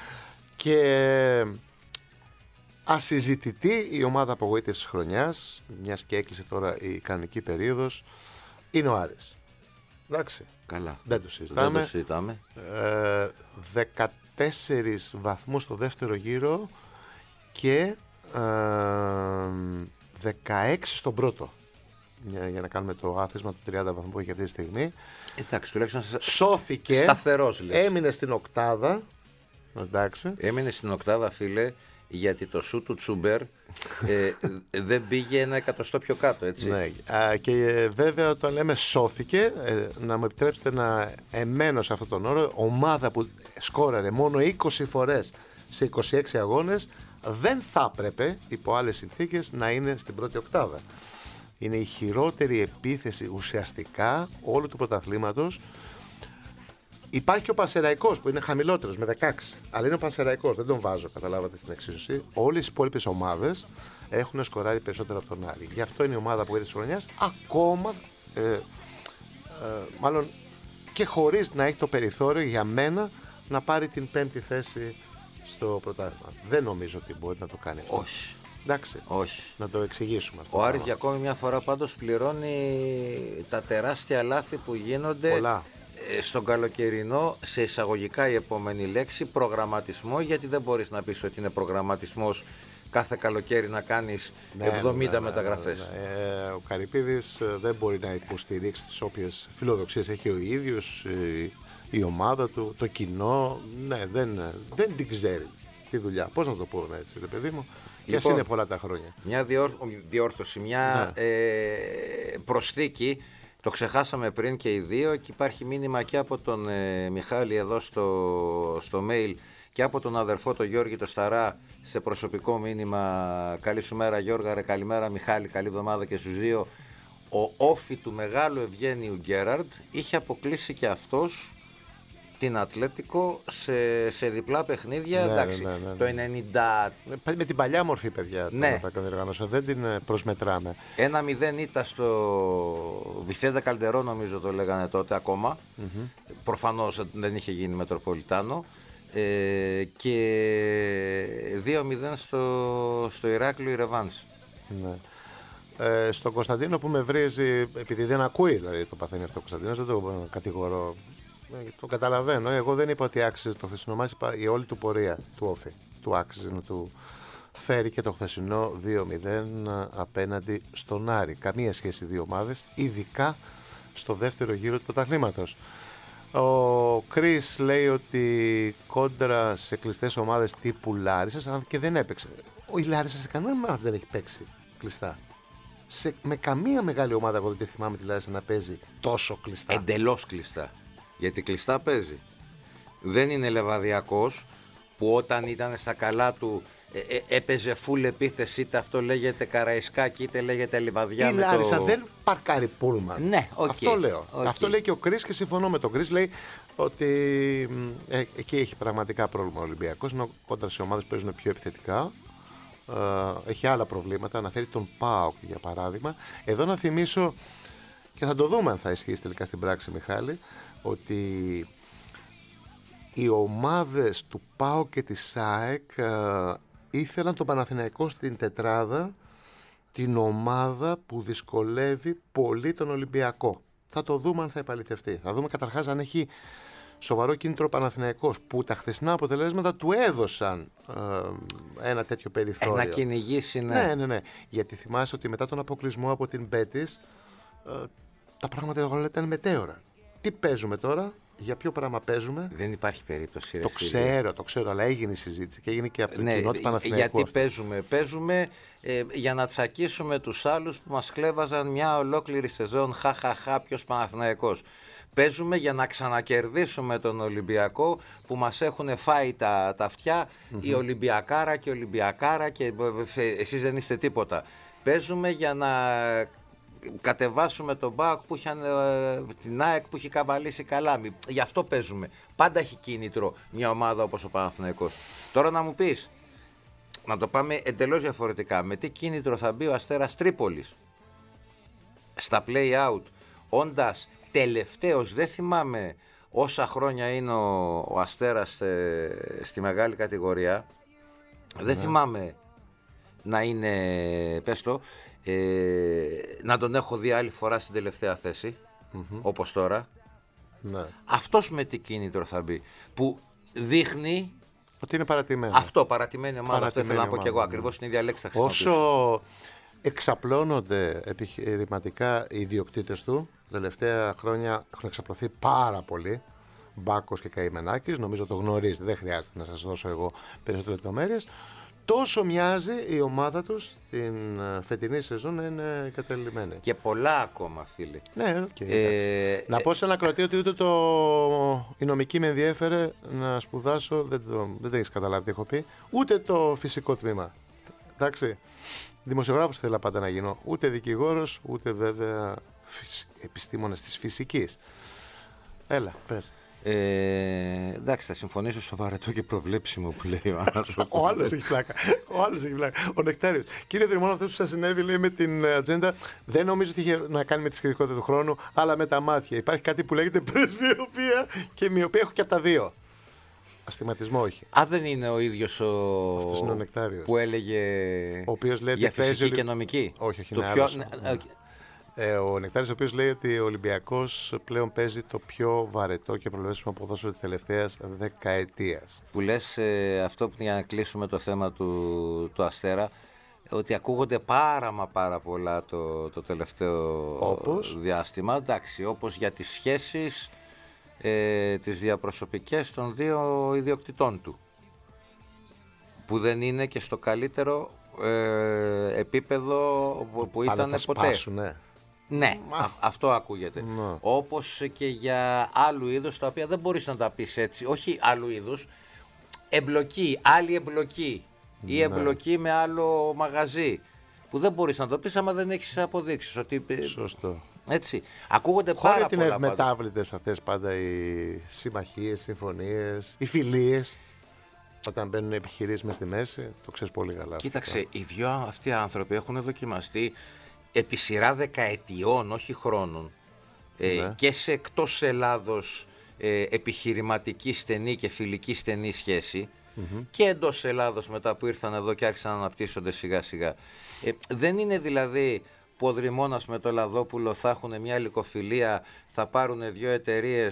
Και ασυζητητή η ομάδα απογοήτευσης της χρονιάς, μιας και έκλεισε τώρα η κανονική περίοδος, είναι ο Άρης. Εντάξει. Καλά. Δεν το συζητάμε. Δεν το συζητάμε. Ε, δεκατέσσερις βαθμούς στο δεύτερο γύρο και ε, δεκαέξι στον πρώτο. Για, για να κάνουμε το άθροισμα του τριάντα βαθμού που έχει αυτή τη στιγμή. Εντάξει, τουλάχιστον Σώθηκε. σταθερός, λες. Έμεινε στην οκτάδα. Εντάξει. Έμεινε στην οκτάδα, φίλε, γιατί το σου του Τσούμπερ ε, δεν πήγε ένα εκατοστό πιο κάτω, έτσι. Ναι. Α, και ε, βέβαια όταν λέμε σώθηκε, ε, να μου επιτρέψετε να εμένω σε αυτόν τον όρο, ομάδα που σκόραρε μόνο είκοσι φορές σε είκοσι έξι αγώνες δεν θα έπρεπε υπό άλλες συνθήκες να είναι στην πρώτη οκτάδα. Είναι η χειρότερη επίθεση ουσιαστικά όλου του πρωταθλήματος. Υπάρχει και ο Πανσεραϊκός που είναι χαμηλότερος με δεκαέξι. Αλλά είναι ο Πανσεραϊκός, δεν τον βάζω, καταλάβατε, στην εξίσωση. Όλες οι υπόλοιπες ομάδες έχουν σκοράρει περισσότερο από τον Άρη. Γι' αυτό είναι η ομάδα που είδε τη χρονιά ακόμα, ε, ε, μάλλον και χωρίς να έχει το περιθώριο για μένα να πάρει την πέμπτη θέση στο πρωτάθλημα. Δεν νομίζω ότι μπορεί να το κάνει αυτό. Όχι. Εντάξει. Όχι. Να το εξηγήσουμε αυτό. Ο Άρης για ακόμη μια φορά πάντως πληρώνει τα τεράστια λάθη που γίνονται. Πολλά. Στον καλοκαιρινό, σε εισαγωγικά η επόμενη λέξη, προγραμματισμό, γιατί δεν μπορείς να πεις ότι είναι προγραμματισμός κάθε καλοκαίρι να κάνεις ναι, εβδομήντα ναι, ναι, μεταγραφές. Ναι, ναι. Ε, ο Καρυπίδης δεν μπορεί να υποστηρίξει τις όποιες φιλοδοξίες έχει ο ίδιος, η, η ομάδα του, το κοινό. Ναι, δεν, δεν την ξέρει τη δουλειά. Πώς να το πούμε έτσι, ρε παιδί μου. Και Λοιπόν, ας είναι πολλά τα χρόνια. Μια διόρ, διόρθωση, μια ναι. ε, προσθήκη. Το ξεχάσαμε πριν και οι δύο και υπάρχει μήνυμα και από τον ε, Μιχάλη εδώ στο, στο mail και από τον αδερφό τον Γιώργη το Σταρά σε προσωπικό μήνυμα. Καλή σου μέρα Γιώργα, ρε, καλημέρα Μιχάλη, καλή εβδομάδα και στους δύο. Ο όφι του μεγάλου Ευγένιου Γκέραρντ είχε αποκλείσει και αυτός την Ατλέτικο σε, σε διπλά παιχνίδια. Ναι, εντάξει, ναι, ναι, ναι. το ενενήντα. Με την παλιά μορφή, παιδιά, Ναι. τα διοργανώσω. Δεν την προσμετράμε. Ένα μηδέν ήταν στο Βιθέντα Καλντερό, νομίζω το λέγανε τότε ακόμα. Mm-hmm. Προφανώς δεν είχε γίνει Μετροπολιτάνο. Ε, και δύο μηδέν στο, στο Ηράκλειο η Ρεβάνς. Ναι. Ε, στον Κωνσταντίνο που με βρίζει, επειδή δεν ακούει δηλαδή το παθαίνει αυτό ο Κωνσταντίνος, δεν το κατηγορώ Το καταλαβαίνω. Εγώ δεν είπα ότι άξιζε το χθεσινό μάτς, είπα η όλη του πορεία του Όφη. Του άξιζε να του φέρει και το χθεσινό δύο μηδέν απέναντι στον Άρη. Καμία σχέση δύο ομάδες, ειδικά στο δεύτερο γύρο του πρωταθλήματος. Ο Κρίς λέει ότι κόντρα σε κλειστές ομάδες τύπου Λάρισσας, αν και δεν έπαιξε. Ο Λάρισσα σε κανένα μάτς δεν έχει παίξει κλειστά. Σε, με καμία μεγάλη ομάδα εγώ δεν τη θυμάμαι τη Λάρισα να παίζει τόσο κλειστά. Εντελώς κλειστά. Γιατί κλειστά παίζει. Δεν είναι Λεβαδιακός που όταν ήταν στα καλά του ε, ε, έπαιζε φουλ επίθεση, είτε αυτό λέγεται Καραϊσκάκη είτε λέγεται Λιβαδιά. Η με Λάρισα το... δεν παρκάρει πούλμαν. Ναι, okay, αυτό λέω. Okay. Αυτό λέει και ο Κρίς και συμφωνώ με τον Κρίς. Λέει ότι ε, εκεί έχει πραγματικά πρόβλημα ο Ολυμπιακός. Ενώ κόντρα σε ομάδες που παίζουν πιο επιθετικά. Ε, έχει άλλα προβλήματα. Αναφέρει τον ΠΑΟΚ για παράδειγμα. Εδώ να θυμίσω, και θα το δούμε αν θα ισχύσει τελικά στην πράξη, Μιχάλη, ότι οι ομάδες του ΠΑΟΚ και της ΑΕΚ ε, ήθελαν τον Παναθηναϊκό στην τετράδα, την ομάδα που δυσκολεύει πολύ τον Ολυμπιακό. Θα το δούμε αν θα επαληθευτεί. Θα δούμε καταρχάς αν έχει σοβαρό κίνητρο ο Παναθηναϊκός, που τα χθεσινά αποτελέσματα του έδωσαν ε, ένα τέτοιο περιθώριο. Να κυνηγήσει, ναι. Ναι, ναι, ναι. Γιατί θυμάσαι ότι μετά τον αποκλεισμό από την Μπέτις ε, τα πράγματα ήταν μετέωρα. Τι παίζουμε τώρα, για ποιο πράγμα παίζουμε. Δεν υπάρχει περίπτωση. Το ξέρω, το ξέρω, αλλά έγινε η συζήτηση και έγινε και από το ναι, κοινό του Παναθηναϊκού. Γιατί παίζουμε, παίζουμε ε, για να τσακίσουμε τους άλλους που μας χλέβαζαν μια ολόκληρη σεζόν. Χαχαχά, ποιος Παναθηναϊκός. Παίζουμε για να ξανακερδίσουμε τον Ολυμπιακό που μας έχουν φάει τα, τα αυτιά, mm-hmm. η Ολυμπιακάρα και η Ολυμπιακάρα και εσείς δεν είστε τίποτα. Παίζουμε για να κατεβάσουμε τον ΠΑΟΚ που είχε, την ΑΕΚ που έχει καβαλήσει καλάμι. Γι' αυτό παίζουμε. Πάντα έχει κίνητρο μια ομάδα όπως ο Παναθηναϊκός. Τώρα να μου πεις, να το πάμε εντελώς διαφορετικά. Με τι κίνητρο θα μπει ο Αστέρας Τρίπολης στα play-out, όντας τελευταίος, δεν θυμάμαι όσα χρόνια είναι ο, ο Αστέρας ε, στη μεγάλη κατηγορία. Ναι. Δεν θυμάμαι να είναι, πες το, ε, να τον έχω δει άλλη φορά στην τελευταία θέση, mm-hmm. όπως τώρα. Ναι. Αυτός με τι κίνητρο θα μπει, που δείχνει ότι είναι παρατημένο. Αυτό, παρατημένη ομάδα. Παρατημένη αυτό ήθελα να πω και εγώ, ακριβώς την ίδια λέξη θα χρησιμοποιήσω. Όσο εξαπλώνονται επιχειρηματικά οι ιδιοκτήτες του, τα τελευταία χρόνια έχουν εξαπλωθεί πάρα πολύ. Μπάκος και Καημενάκης, νομίζω το γνωρίζετε, δεν χρειάζεται να σας δώσω εγώ περισσότερες λεπτομέρειες. Τόσο μοιάζει η ομάδα τους την φετινή σεζόν να είναι κατελημμένη. Και πολλά ακόμα, φίλε. Ναι, okay, ε, να πω σε ένα κρατή ότι ούτε το... η νομική με ενδιέφερε να σπουδάσω, δεν το, δεν το έχεις καταλάβει τι έχω πει, ούτε το φυσικό τμήμα. Εντάξει, δημοσιογράφος θέλα πάντα να γίνω, ούτε δικηγόρος, ούτε βέβαια επιστήμονας της φυσικής. Έλα, πες. Ε, εντάξει, θα συμφωνήσω στο βαρετό και προβλέψιμο που λέει ο άνθρωπος. Ο άλλος έχει πλάκα. Ο άλλος έχει πλάκα. Ο Νεκτάριος. Κύριε Δρυμόνο, αυτό που σας συνέβη λέει με την ατζέντα δεν νομίζω ότι είχε να κάνει με τη σχετικότητα του χρόνου, αλλά με τα μάτια. Υπάρχει κάτι που λέγεται πρεσβειοπία και μοιοπία. Έχω και από τα δύο. Αστιματισμό όχι. Α, δεν είναι ο ίδιος ο, ο που έλεγε ο οποίος λέει για φυσική παίζει... και νομική. Όχι, όχι, το είναι πιο... άλλος. Ναι. Okay. Ε, ο Νεκτάριος ο οποίος λέει ότι ο Ολυμπιακός πλέον παίζει το πιο βαρετό και προβλέψιμο ποδόσφαιρο της τελευταίας δεκαετίας. Που λες ε, αυτό που για να κλείσουμε το θέμα του, του Αστέρα, ότι ακούγονται πάρα μα πάρα πολλά το, το τελευταίο όπως? διάστημα. Εντάξει, όπως για τις σχέσεις ε, τις διαπροσωπικές των δύο ιδιοκτητών του, που δεν είναι και στο καλύτερο ε, επίπεδο που, που ήταν ποτέ. Σπάσουνε. Ναι, α, αυτό ακούγεται. Ναι. Όπως και για άλλου είδους τα οποία δεν μπορείς να τα πεις έτσι. Όχι άλλου είδους, εμπλοκή, άλλη εμπλοκή ναι. ή εμπλοκή με άλλο μαγαζί. Που δεν μπορείς να το πεις άμα δεν έχεις αποδείξεις. Ότι... Σωστό. Έτσι. Ακούγονται πάρα πολλά. Χωρίς είναι μετάβλητες αυτές πάντα οι συμμαχίες, συμφωνίες, οι φιλίες. Όταν μπαίνουν επιχειρήσεις μες στη μέση, το ξέρεις πολύ καλά. Κοίταξε, αυτό. Οι δυο αυτοί άνθρωποι έχουν δοκιμαστεί επί σειρά δεκαετιών, όχι χρόνων, ε, ναι. και σε εκτός Ελλάδος ε, επιχειρηματική στενή και φιλική στενή σχέση mm-hmm. και εντός Ελλάδος μετά που ήρθαν εδώ και άρχισαν να αναπτύσσονται σιγά σιγά. Ε, δεν είναι δηλαδή που ο Δρυμώνας με το Λαδόπουλο θα έχουν μια λυκοφιλία, θα πάρουν δύο εταιρείες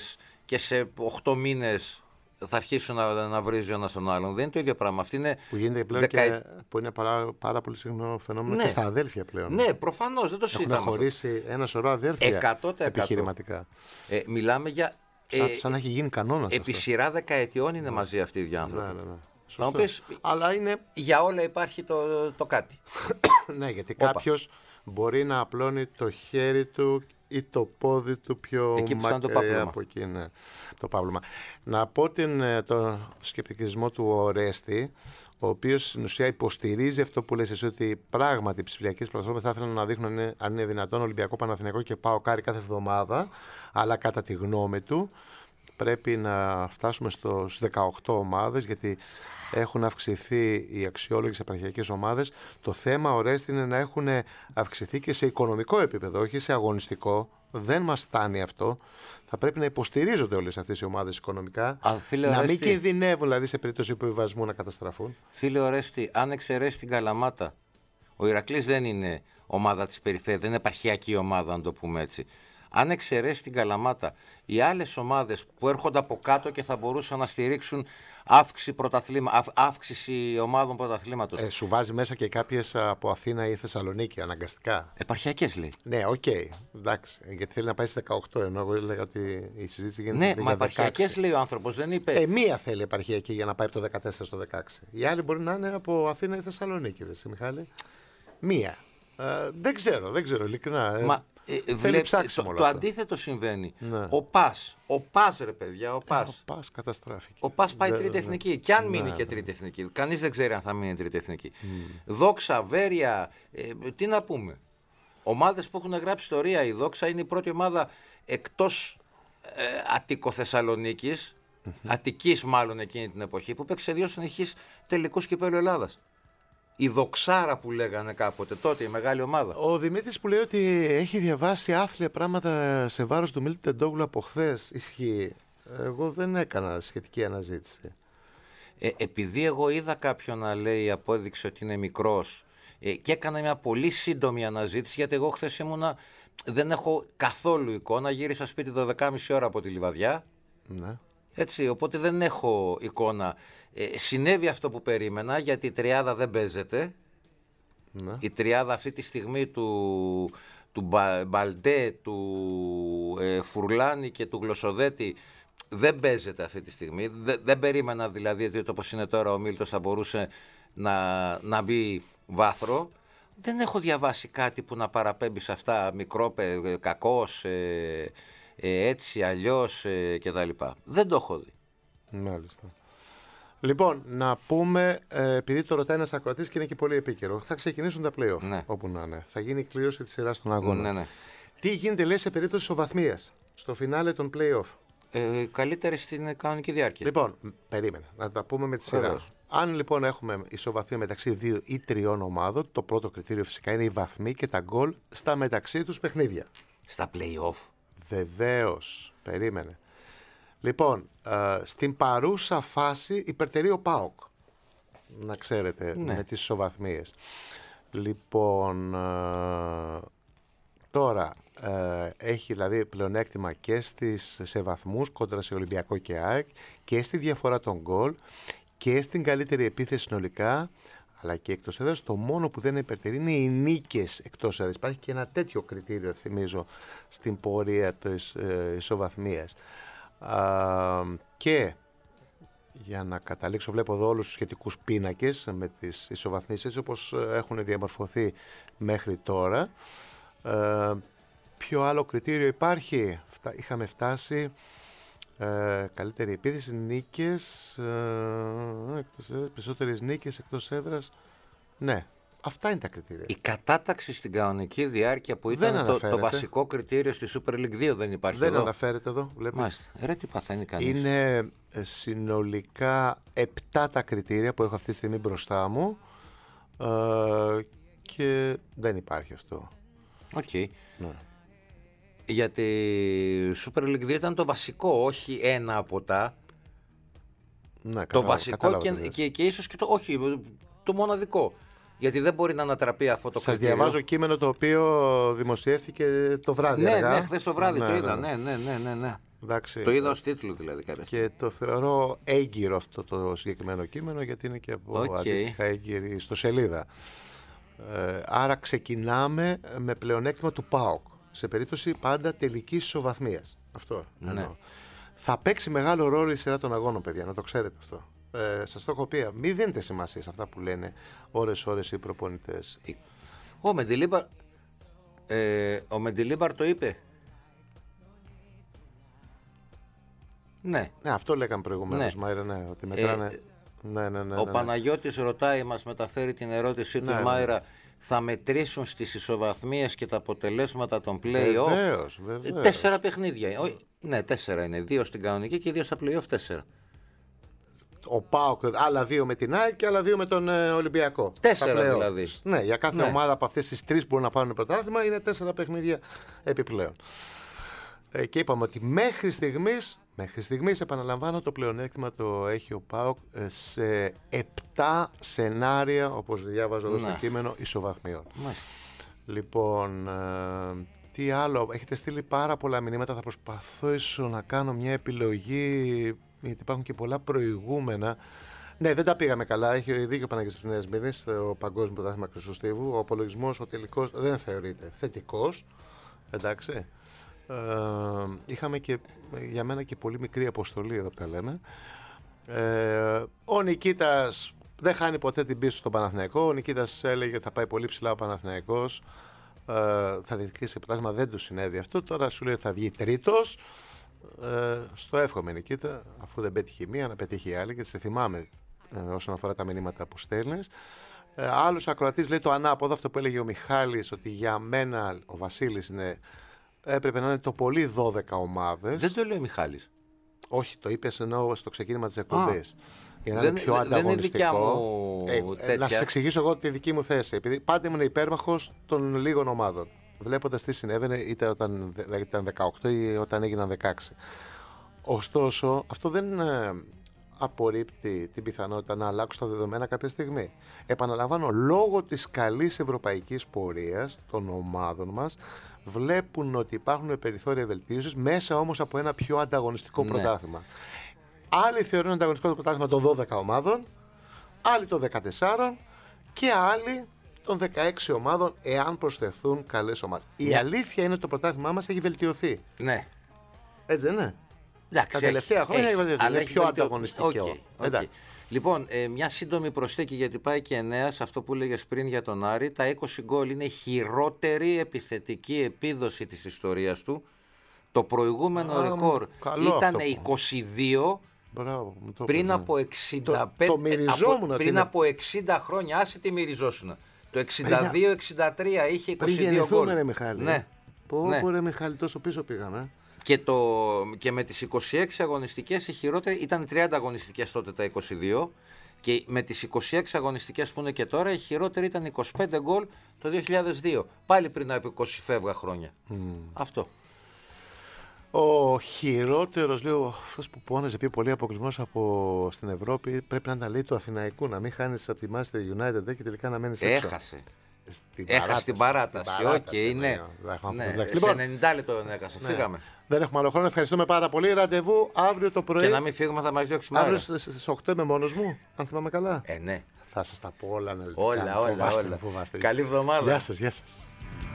και σε οκτώ μήνες θα αρχίσουν να, να βρίζει ο ένας τον άλλον. Δεν είναι το ίδιο πράγμα. Αυτή είναι που γίνεται πλέον δεκα... και που είναι πάρα, πάρα πολύ συχνό φαινόμενο ναι. και στα αδέλφια πλέον. Ναι, προφανώς, δεν το συζητάμε. Έχουν χωρίσει ένα σωρό αδέλφια εκατό τοις εκατό επιχειρηματικά. Ε, μιλάμε για... Σαν, ε, σαν να έχει γίνει κανόνας επί αυτό. σειρά δεκαετιών είναι ναι. μαζί αυτοί οι δύο άνθρωποι. Ναι, ναι, ναι. Θα μου πεις, αλλά είναι... για όλα υπάρχει το, το κάτι. Ναι, γιατί Όπα. κάποιος μπορεί να απλώνει το χέρι του ή το πόδι του πιο εκεί που μακριά από εκεί. Ναι, το παύλωμα. Να πω την, το σκεπτικισμό του Ορέστη, ο οποίος στην ουσία υποστηρίζει αυτό που λες εσύ, ότι πράγματι οι ψηφιακές πλατφόρμες θα ήθελαν να δείχνουν αν είναι δυνατόν Ολυμπιακό, Παναθηναϊκό και ΠΑΟΚ κάθε εβδομάδα, αλλά κατά τη γνώμη του πρέπει να φτάσουμε στο, στους δεκαοκτώ ομάδες, γιατί έχουν αυξηθεί οι αξιόλογες επαρχιακές ομάδες. Το θέμα, Ορέστη, είναι να έχουν αυξηθεί και σε οικονομικό επίπεδο, όχι σε αγωνιστικό. Δεν μας φτάνει αυτό. Θα πρέπει να υποστηρίζονται όλες αυτές οι ομάδες οικονομικά. Α, φίλε, να Ορέστη, μην κινδυνεύουν, δηλαδή, σε περίπτωση υποβιβασμού να καταστραφούν. Φίλε Ορέστη, αν εξαιρέσει την Καλαμάτα, ο Ηρακλής δεν είναι ομάδα της περιφέρειας, δεν είναι επαρχιακή ομάδα, να το πούμε έτσι. Αν εξαιρέσει την Καλαμάτα, οι άλλες ομάδες που έρχονται από κάτω και θα μπορούσαν να στηρίξουν αύξηση, πρωταθλήμα, αυ, αύξηση ομάδων πρωταθλήματος. Ε, σου βάζει μέσα και κάποιες από Αθήνα ή Θεσσαλονίκη, αναγκαστικά. Επαρχιακές λέει. Ναι, οκ. Okay, εντάξει. Γιατί θέλει να πάει στις δεκαοκτώ, ενώ εγώ έλεγα ότι η συζήτηση γίνεται. Ναι, μα επαρχιακές λέει ο άνθρωπος, δεν είπε. Ε, μία θέλει επαρχιακή για να πάει από το δεκατέσσερα στο δεκαέξι. Οι άλλοι μπορεί να είναι από Αθήνα ή Θεσσαλονίκη, εσύ, Μιχάλη. Μία. Ε, δεν ξέρω, δεν ξέρω, ειλικρινά. Μα, ε, βλέπει, το, το αντίθετο συμβαίνει. Ναι. Ο Πας, ο Πας ρε παιδιά, ο Πας. Ε, ο Πας καταστράφηκε. Ο Πας πάει Δε, τρίτη ναι. εθνική. Και αν ναι, μείνει ναι. και τρίτη εθνική. Κανείς δεν ξέρει αν θα μείνει τρίτη εθνική. Mm. Δόξα, Βέρεια, ε, τι να πούμε. Ομάδες που έχουν γράψει ιστορία. Η Δόξα είναι η πρώτη ομάδα εκτός ε, Αττικο-Θεσσαλονίκης, mm-hmm. Αττικής μάλλον εκείνη την εποχή, που παίξε δύο συνεχείς τελικούς κυπέλλου Ελλάδας. Η Δοξάρα που λέγανε κάποτε τότε, η μεγάλη ομάδα. Ο Δημήτρης που λέει ότι έχει διαβάσει άθλια πράγματα σε βάρος του Μίλτου Τεντόγλου από χθες, ισχύει. Εγώ δεν έκανα σχετική αναζήτηση. Ε, επειδή εγώ είδα κάποιον να λέει, απόδειξε ότι είναι μικρός ε, και έκανα μια πολύ σύντομη αναζήτηση, γιατί εγώ χθες ήμουνα, δεν έχω καθόλου εικόνα, γύρισα σπίτι δώδεκα και μισή ώρα από τη Λιβαδιά. Ναι. Έτσι, οπότε δεν έχω εικόνα. Ε, συνέβη αυτό που περίμενα, γιατί η τριάδα δεν παίζεται. Ναι. Η τριάδα αυτή τη στιγμή του, του Μπα, Μπαλντέ, του ε, Φουρλάνη και του Γλωσσοδέτη δεν παίζεται αυτή τη στιγμή. Δεν, δεν περίμενα δηλαδή ότι όπως είναι τώρα ο Μίλτος θα μπορούσε να, να μπει βάθρο. Δεν έχω διαβάσει κάτι που να παραπέμπει σε αυτά, μικρό, κακός, ε, ε, έτσι, αλλιώς ε, κτλ. Δεν το έχω δει. Μάλιστα. Λοιπόν, να πούμε, ε, επειδή το ρωτάει ένας ακροατής και είναι και πολύ επίκαιρο, θα ξεκινήσουν τα play-off, Ναι. όπου να είναι. Θα γίνει η κλήρωση της σειράς των αγώνων. Ναι, ναι. Τι γίνεται, λέει, σε περίπτωση ισοβαθμίας, στο φινάλε των play-off. Ε, καλύτερη στην κανονική διάρκεια. Λοιπόν, περίμενε, να τα πούμε με τη σειρά. Βεβαίως. Αν λοιπόν έχουμε ισοβαθμία μεταξύ δύο ή τριών ομάδων, το πρώτο κριτήριο φυσικά είναι οι βαθμοί και τα γκολ στα μεταξύ τους παιχνίδια. Στα play-off. Βεβαίως, περίμενε. Λοιπόν, ε, στην παρούσα φάση υπερτερεί ο ΠΑΟΚ, να ξέρετε, Ναι. με τις ισοβαθμίες. Λοιπόν, ε, τώρα ε, έχει δηλαδή πλεονέκτημα και στις, σε βαθμούς κόντρα σε Ολυμπιακό και ΑΕΚ και στη διαφορά των γκολ και στην καλύτερη επίθεση συνολικά, αλλά και εκτός έδρας. Το μόνο που δεν υπερτερεί είναι οι νίκες εκτός έδρας. Υπάρχει και ένα τέτοιο κριτήριο, θυμίζω, στην πορεία της ε, ισοβαθμίας. Α, και για να καταλήξω, βλέπω εδώ όλους τους σχετικούς πίνακες με τις ισοβαθμίσεις έτσι όπως έχουν διαμορφωθεί μέχρι τώρα. Ε, ποιο άλλο κριτήριο υπάρχει? Φτα, είχαμε φτάσει ε, καλύτερη επίθεση, νίκες, ε, εκτός έδρας, περισσότερες νίκες εκτός έδρας. Ναι, αυτά είναι τα κριτήρια. Η κατάταξη στην κανονική διάρκεια που Δεν ήταν το, το αναφέρεται. βασικό κριτήριο στη Super League δύο δεν υπάρχει Δεν εδώ. αναφέρεται εδώ, βλέπεις. Μάλιστα. Ρε τι παθαίνει κανείς. Είναι ε, συνολικά επτά τα κριτήρια που έχω αυτή τη στιγμή μπροστά μου ε, και δεν υπάρχει αυτό. Οκ. Okay. Ναι. Γιατί Super League δύο ήταν το βασικό, όχι ένα από τα. Ναι, Το κατάλαβα, βασικό κατάλαβα και, τι λες. και, και ίσως και το. Όχι, το μοναδικό. Γιατί δεν μπορεί να ανατραπεί αυτό το Σας κριτήριο. διαβάζω κείμενο το οποίο δημοσιεύθηκε το βράδυ. Ναι, αργά. ναι, χθες το βράδυ Ναι, το ναι, είδα. ναι. Ναι, ναι, ναι, ναι, ναι. Εντάξει, Το είδα ως τίτλο δηλαδή κάποια στιγμή. και το θεωρώ έγκυρο αυτό το συγκεκριμένο κείμενο, γιατί είναι και από Οκ. αντίστοιχα έγκυρη στο σελίδα. Ε, άρα ξεκινάμε με πλεονέκτημα του ΠΑΟΚ, σε περίπτωση πάντα τελικής ισοβαθμίας. Αυτό Ναι. εννοώ. Θα παίξει μεγάλο ρόλο η σειρά των αγώνων, παιδιά, να το ξέρετε αυτό. Ε, σας το έχω πει, μην δίνετε σημασία σε αυτά που λένε ώρες-ώρες οι προπονητές. Ο Μεντιλίμπαρ, ε, ο Μεντιλίμπαρ το είπε. Ναι. Ναι, αυτό λέγαμε προηγουμένως, Ναι. Μάιρα, ναι, ότι μετράνε... Ε, ναι, ναι, ναι, Ο ναι. Παναγιώτης ρωτάει, μας μεταφέρει την ερώτησή του, Ναι, η ναι. Μάιρα, θα μετρήσουν στις ισοβαθμίες και τα αποτελέσματα των play-off. Βεβαίως, Ε, βεβαίως. Τέσσερα παιχνίδια. Ο- Ναι, τέσσερα είναι. Δύο στην κανονική και δύο στα play-off, τέσσερα. Ο ΠΑΟΚ, άλλα δύο με την ΑΕΚ και άλλα δύο με τον ε, Ολυμπιακό. Τέσσερα Τα play-off. δηλαδή. Ναι, για κάθε Ναι. ομάδα από αυτές τις τρεις που μπορούν να πάρουν πρωτάθλημα είναι τέσσερα παιχνίδια επιπλέον. Ε, και είπαμε ότι μέχρι στιγμής, μέχρι στιγμής, επαναλαμβάνω, το πλεονέκτημα το έχει ο ΠΑΟΚ ε, σε επτά σενάρια, όπως διάβαζα εδώ στο Ναι. κείμενο, ισοβαθμιών. Μάλιστα. Λοιπόν, ε, τι άλλο, έχετε στείλει πάρα πολλά μηνύματα, θα προσπαθήσω να κάνω μια επιλογή, γιατί υπάρχουν και πολλά προηγούμενα. Ναι, δεν τα πήγαμε καλά, έχει δίκιο ο Παναγιώτης Νέας Μήνης, το Παγκόσμιο Πρωτάθλημα Χρυσοστίβου, ο απολογισμός, ο τελικός δεν θεωρείται θετικός, εντάξει. Ε, είχαμε και για μένα και πολύ μικρή αποστολή εδώ που τα λέμε. Ε, ο Νικήτας δεν χάνει ποτέ την πίστη στον Παναθηναϊκό. Ο Νικήτας έλεγε ότι θα πάει πολύ ψηλά ο Παναθηναϊκός. Ε, θα διεκδικήσει πρωτάθλημα, δεν του συνέβη αυτό. Τώρα σου λέει ότι θα βγει τρίτος. Ε, στο εύχομαι, Νικήτα, αφού δεν πέτυχε η μία, να πετύχει η άλλη, γιατί σε θυμάμαι ε, όσον αφορά τα μηνύματα που στέλνεις. Ε, άλλος ακροατής λέει το ανάποδο, αυτό που έλεγε ο Μιχάλης, ότι για μένα ο Βασίλης είναι, έπρεπε να είναι το πολύ δώδεκα ομάδες. Δεν το λέει ο Μιχάλης. Όχι, το είπες ενώ στο ξεκίνημα της εκπομπής. Για να Δεν- είναι πιο δεν είναι ανταγωνιστικό. δικιά μου Ε, ε, τέτοια. να σας εξηγήσω εγώ τη δική μου θέση. Επειδή πάντα ήμουν υπέρμαχος των λίγων ομάδων. Βλέποντας τι συνέβαινε, είτε όταν δε- ήταν δεκαοκτώ ή όταν έγιναν δεκαέξι. Ωστόσο, αυτό δεν ε, απορρίπτει την πιθανότητα να αλλάξουν τα δεδομένα κάποια στιγμή. Επαναλαμβάνω, λόγω της καλής ευρωπαϊκής πορείας των ομάδων μας, βλέπουν ότι υπάρχουν περιθώρια βελτίωσης μέσα όμως από ένα πιο ανταγωνιστικό Ναι. πρωτάθλημα. Άλλοι θεωρούν ανταγωνιστικό το πρωτάθλημα των δώδεκα ομάδων, άλλοι των δεκατεσσάρων και άλλοι των δεκαέξι ομάδων, εάν προσθεθούν καλές ομάδες. Η Ναι. αλήθεια είναι ότι το πρωτάθλημά μας έχει βελτιωθεί. Ναι. Έτσι δεν είναι? Εντάξει, Τα τελευταία έχει- χρόνια έχει, έχει βελτιωθεί, αλλά είναι έχει πιο βελτιω- ανταγωνιστικό. Οκ, οκ. Εντάξει. Λοιπόν, ε, μια σύντομη προσθήκη γιατί πάει και εννέα σε αυτό που έλεγες πριν για τον Άρη. Τα είκοσι γκολ είναι η χειρότερη επιθετική επίδοση της ιστορίας του. Το προηγούμενο Α, ρεκόρ καλό ήταν αυτό που- είκοσι δύο Μπράβο, μου το πριν έπαιζε. από εξήντα πέντε. Το- το μυριζόμουν από- ότι πριν είναι- από εξήντα χρόνια, άσε τι μυριζόσουνα. Το εξήντα δύο εξήντα τρία είχε Πριν είκοσι δύο γεννηθούμε, γκολ. ρε Μιχάλη. Ναι. Πω, Ναι. πω, ρε Μιχάλη, τόσο πίσω πήγαμε. Και, το, και με τις είκοσι έξι αγωνιστικές η χειρότερη ήταν τριάντα αγωνιστικές τότε τα είκοσι δύο και με τις είκοσι έξι αγωνιστικές που είναι και τώρα η χειρότερη ήταν είκοσι πέντε γκολ το δύο χιλιάδες δύο. Πάλι πριν από είκοσι φεύγα χρόνια. Αυτό. Ο χειρότερος, λέω, αυτός που πόνεζε πιο πολύ αποκλεισμός από στην Ευρώπη, πρέπει να ήταν, λέει, του Αθηναϊκού. Να μην χάνεις από τη Manchester United και τελικά να μένεις έξω. Έχασε. Στην Έχασε την παράταση. στην Οκ, παράταση, ναι. εννοώ. Δεν έχουμε ναι. αφού- Σε Λοιπόν, ενενήντα λεπτό δεν έχασε. Φύγαμε. δεν έχουμε άλλο χρόνο. Ευχαριστούμε πάρα πολύ. Ραντεβού αύριο το πρωί. Και να μην φύγουμε θα μας διώξει Αύριο μάρα. στις οκτώ είμαι μόνος μου, αν θυμάμαι καλά. Ε, ναι. Θα σας τα πω όλα αναλυτικά. Όλα, Μην όλα, φοβάστε, όλα. μην φοβάστε. Καλή εβδομάδα. Γεια σας, γεια σας.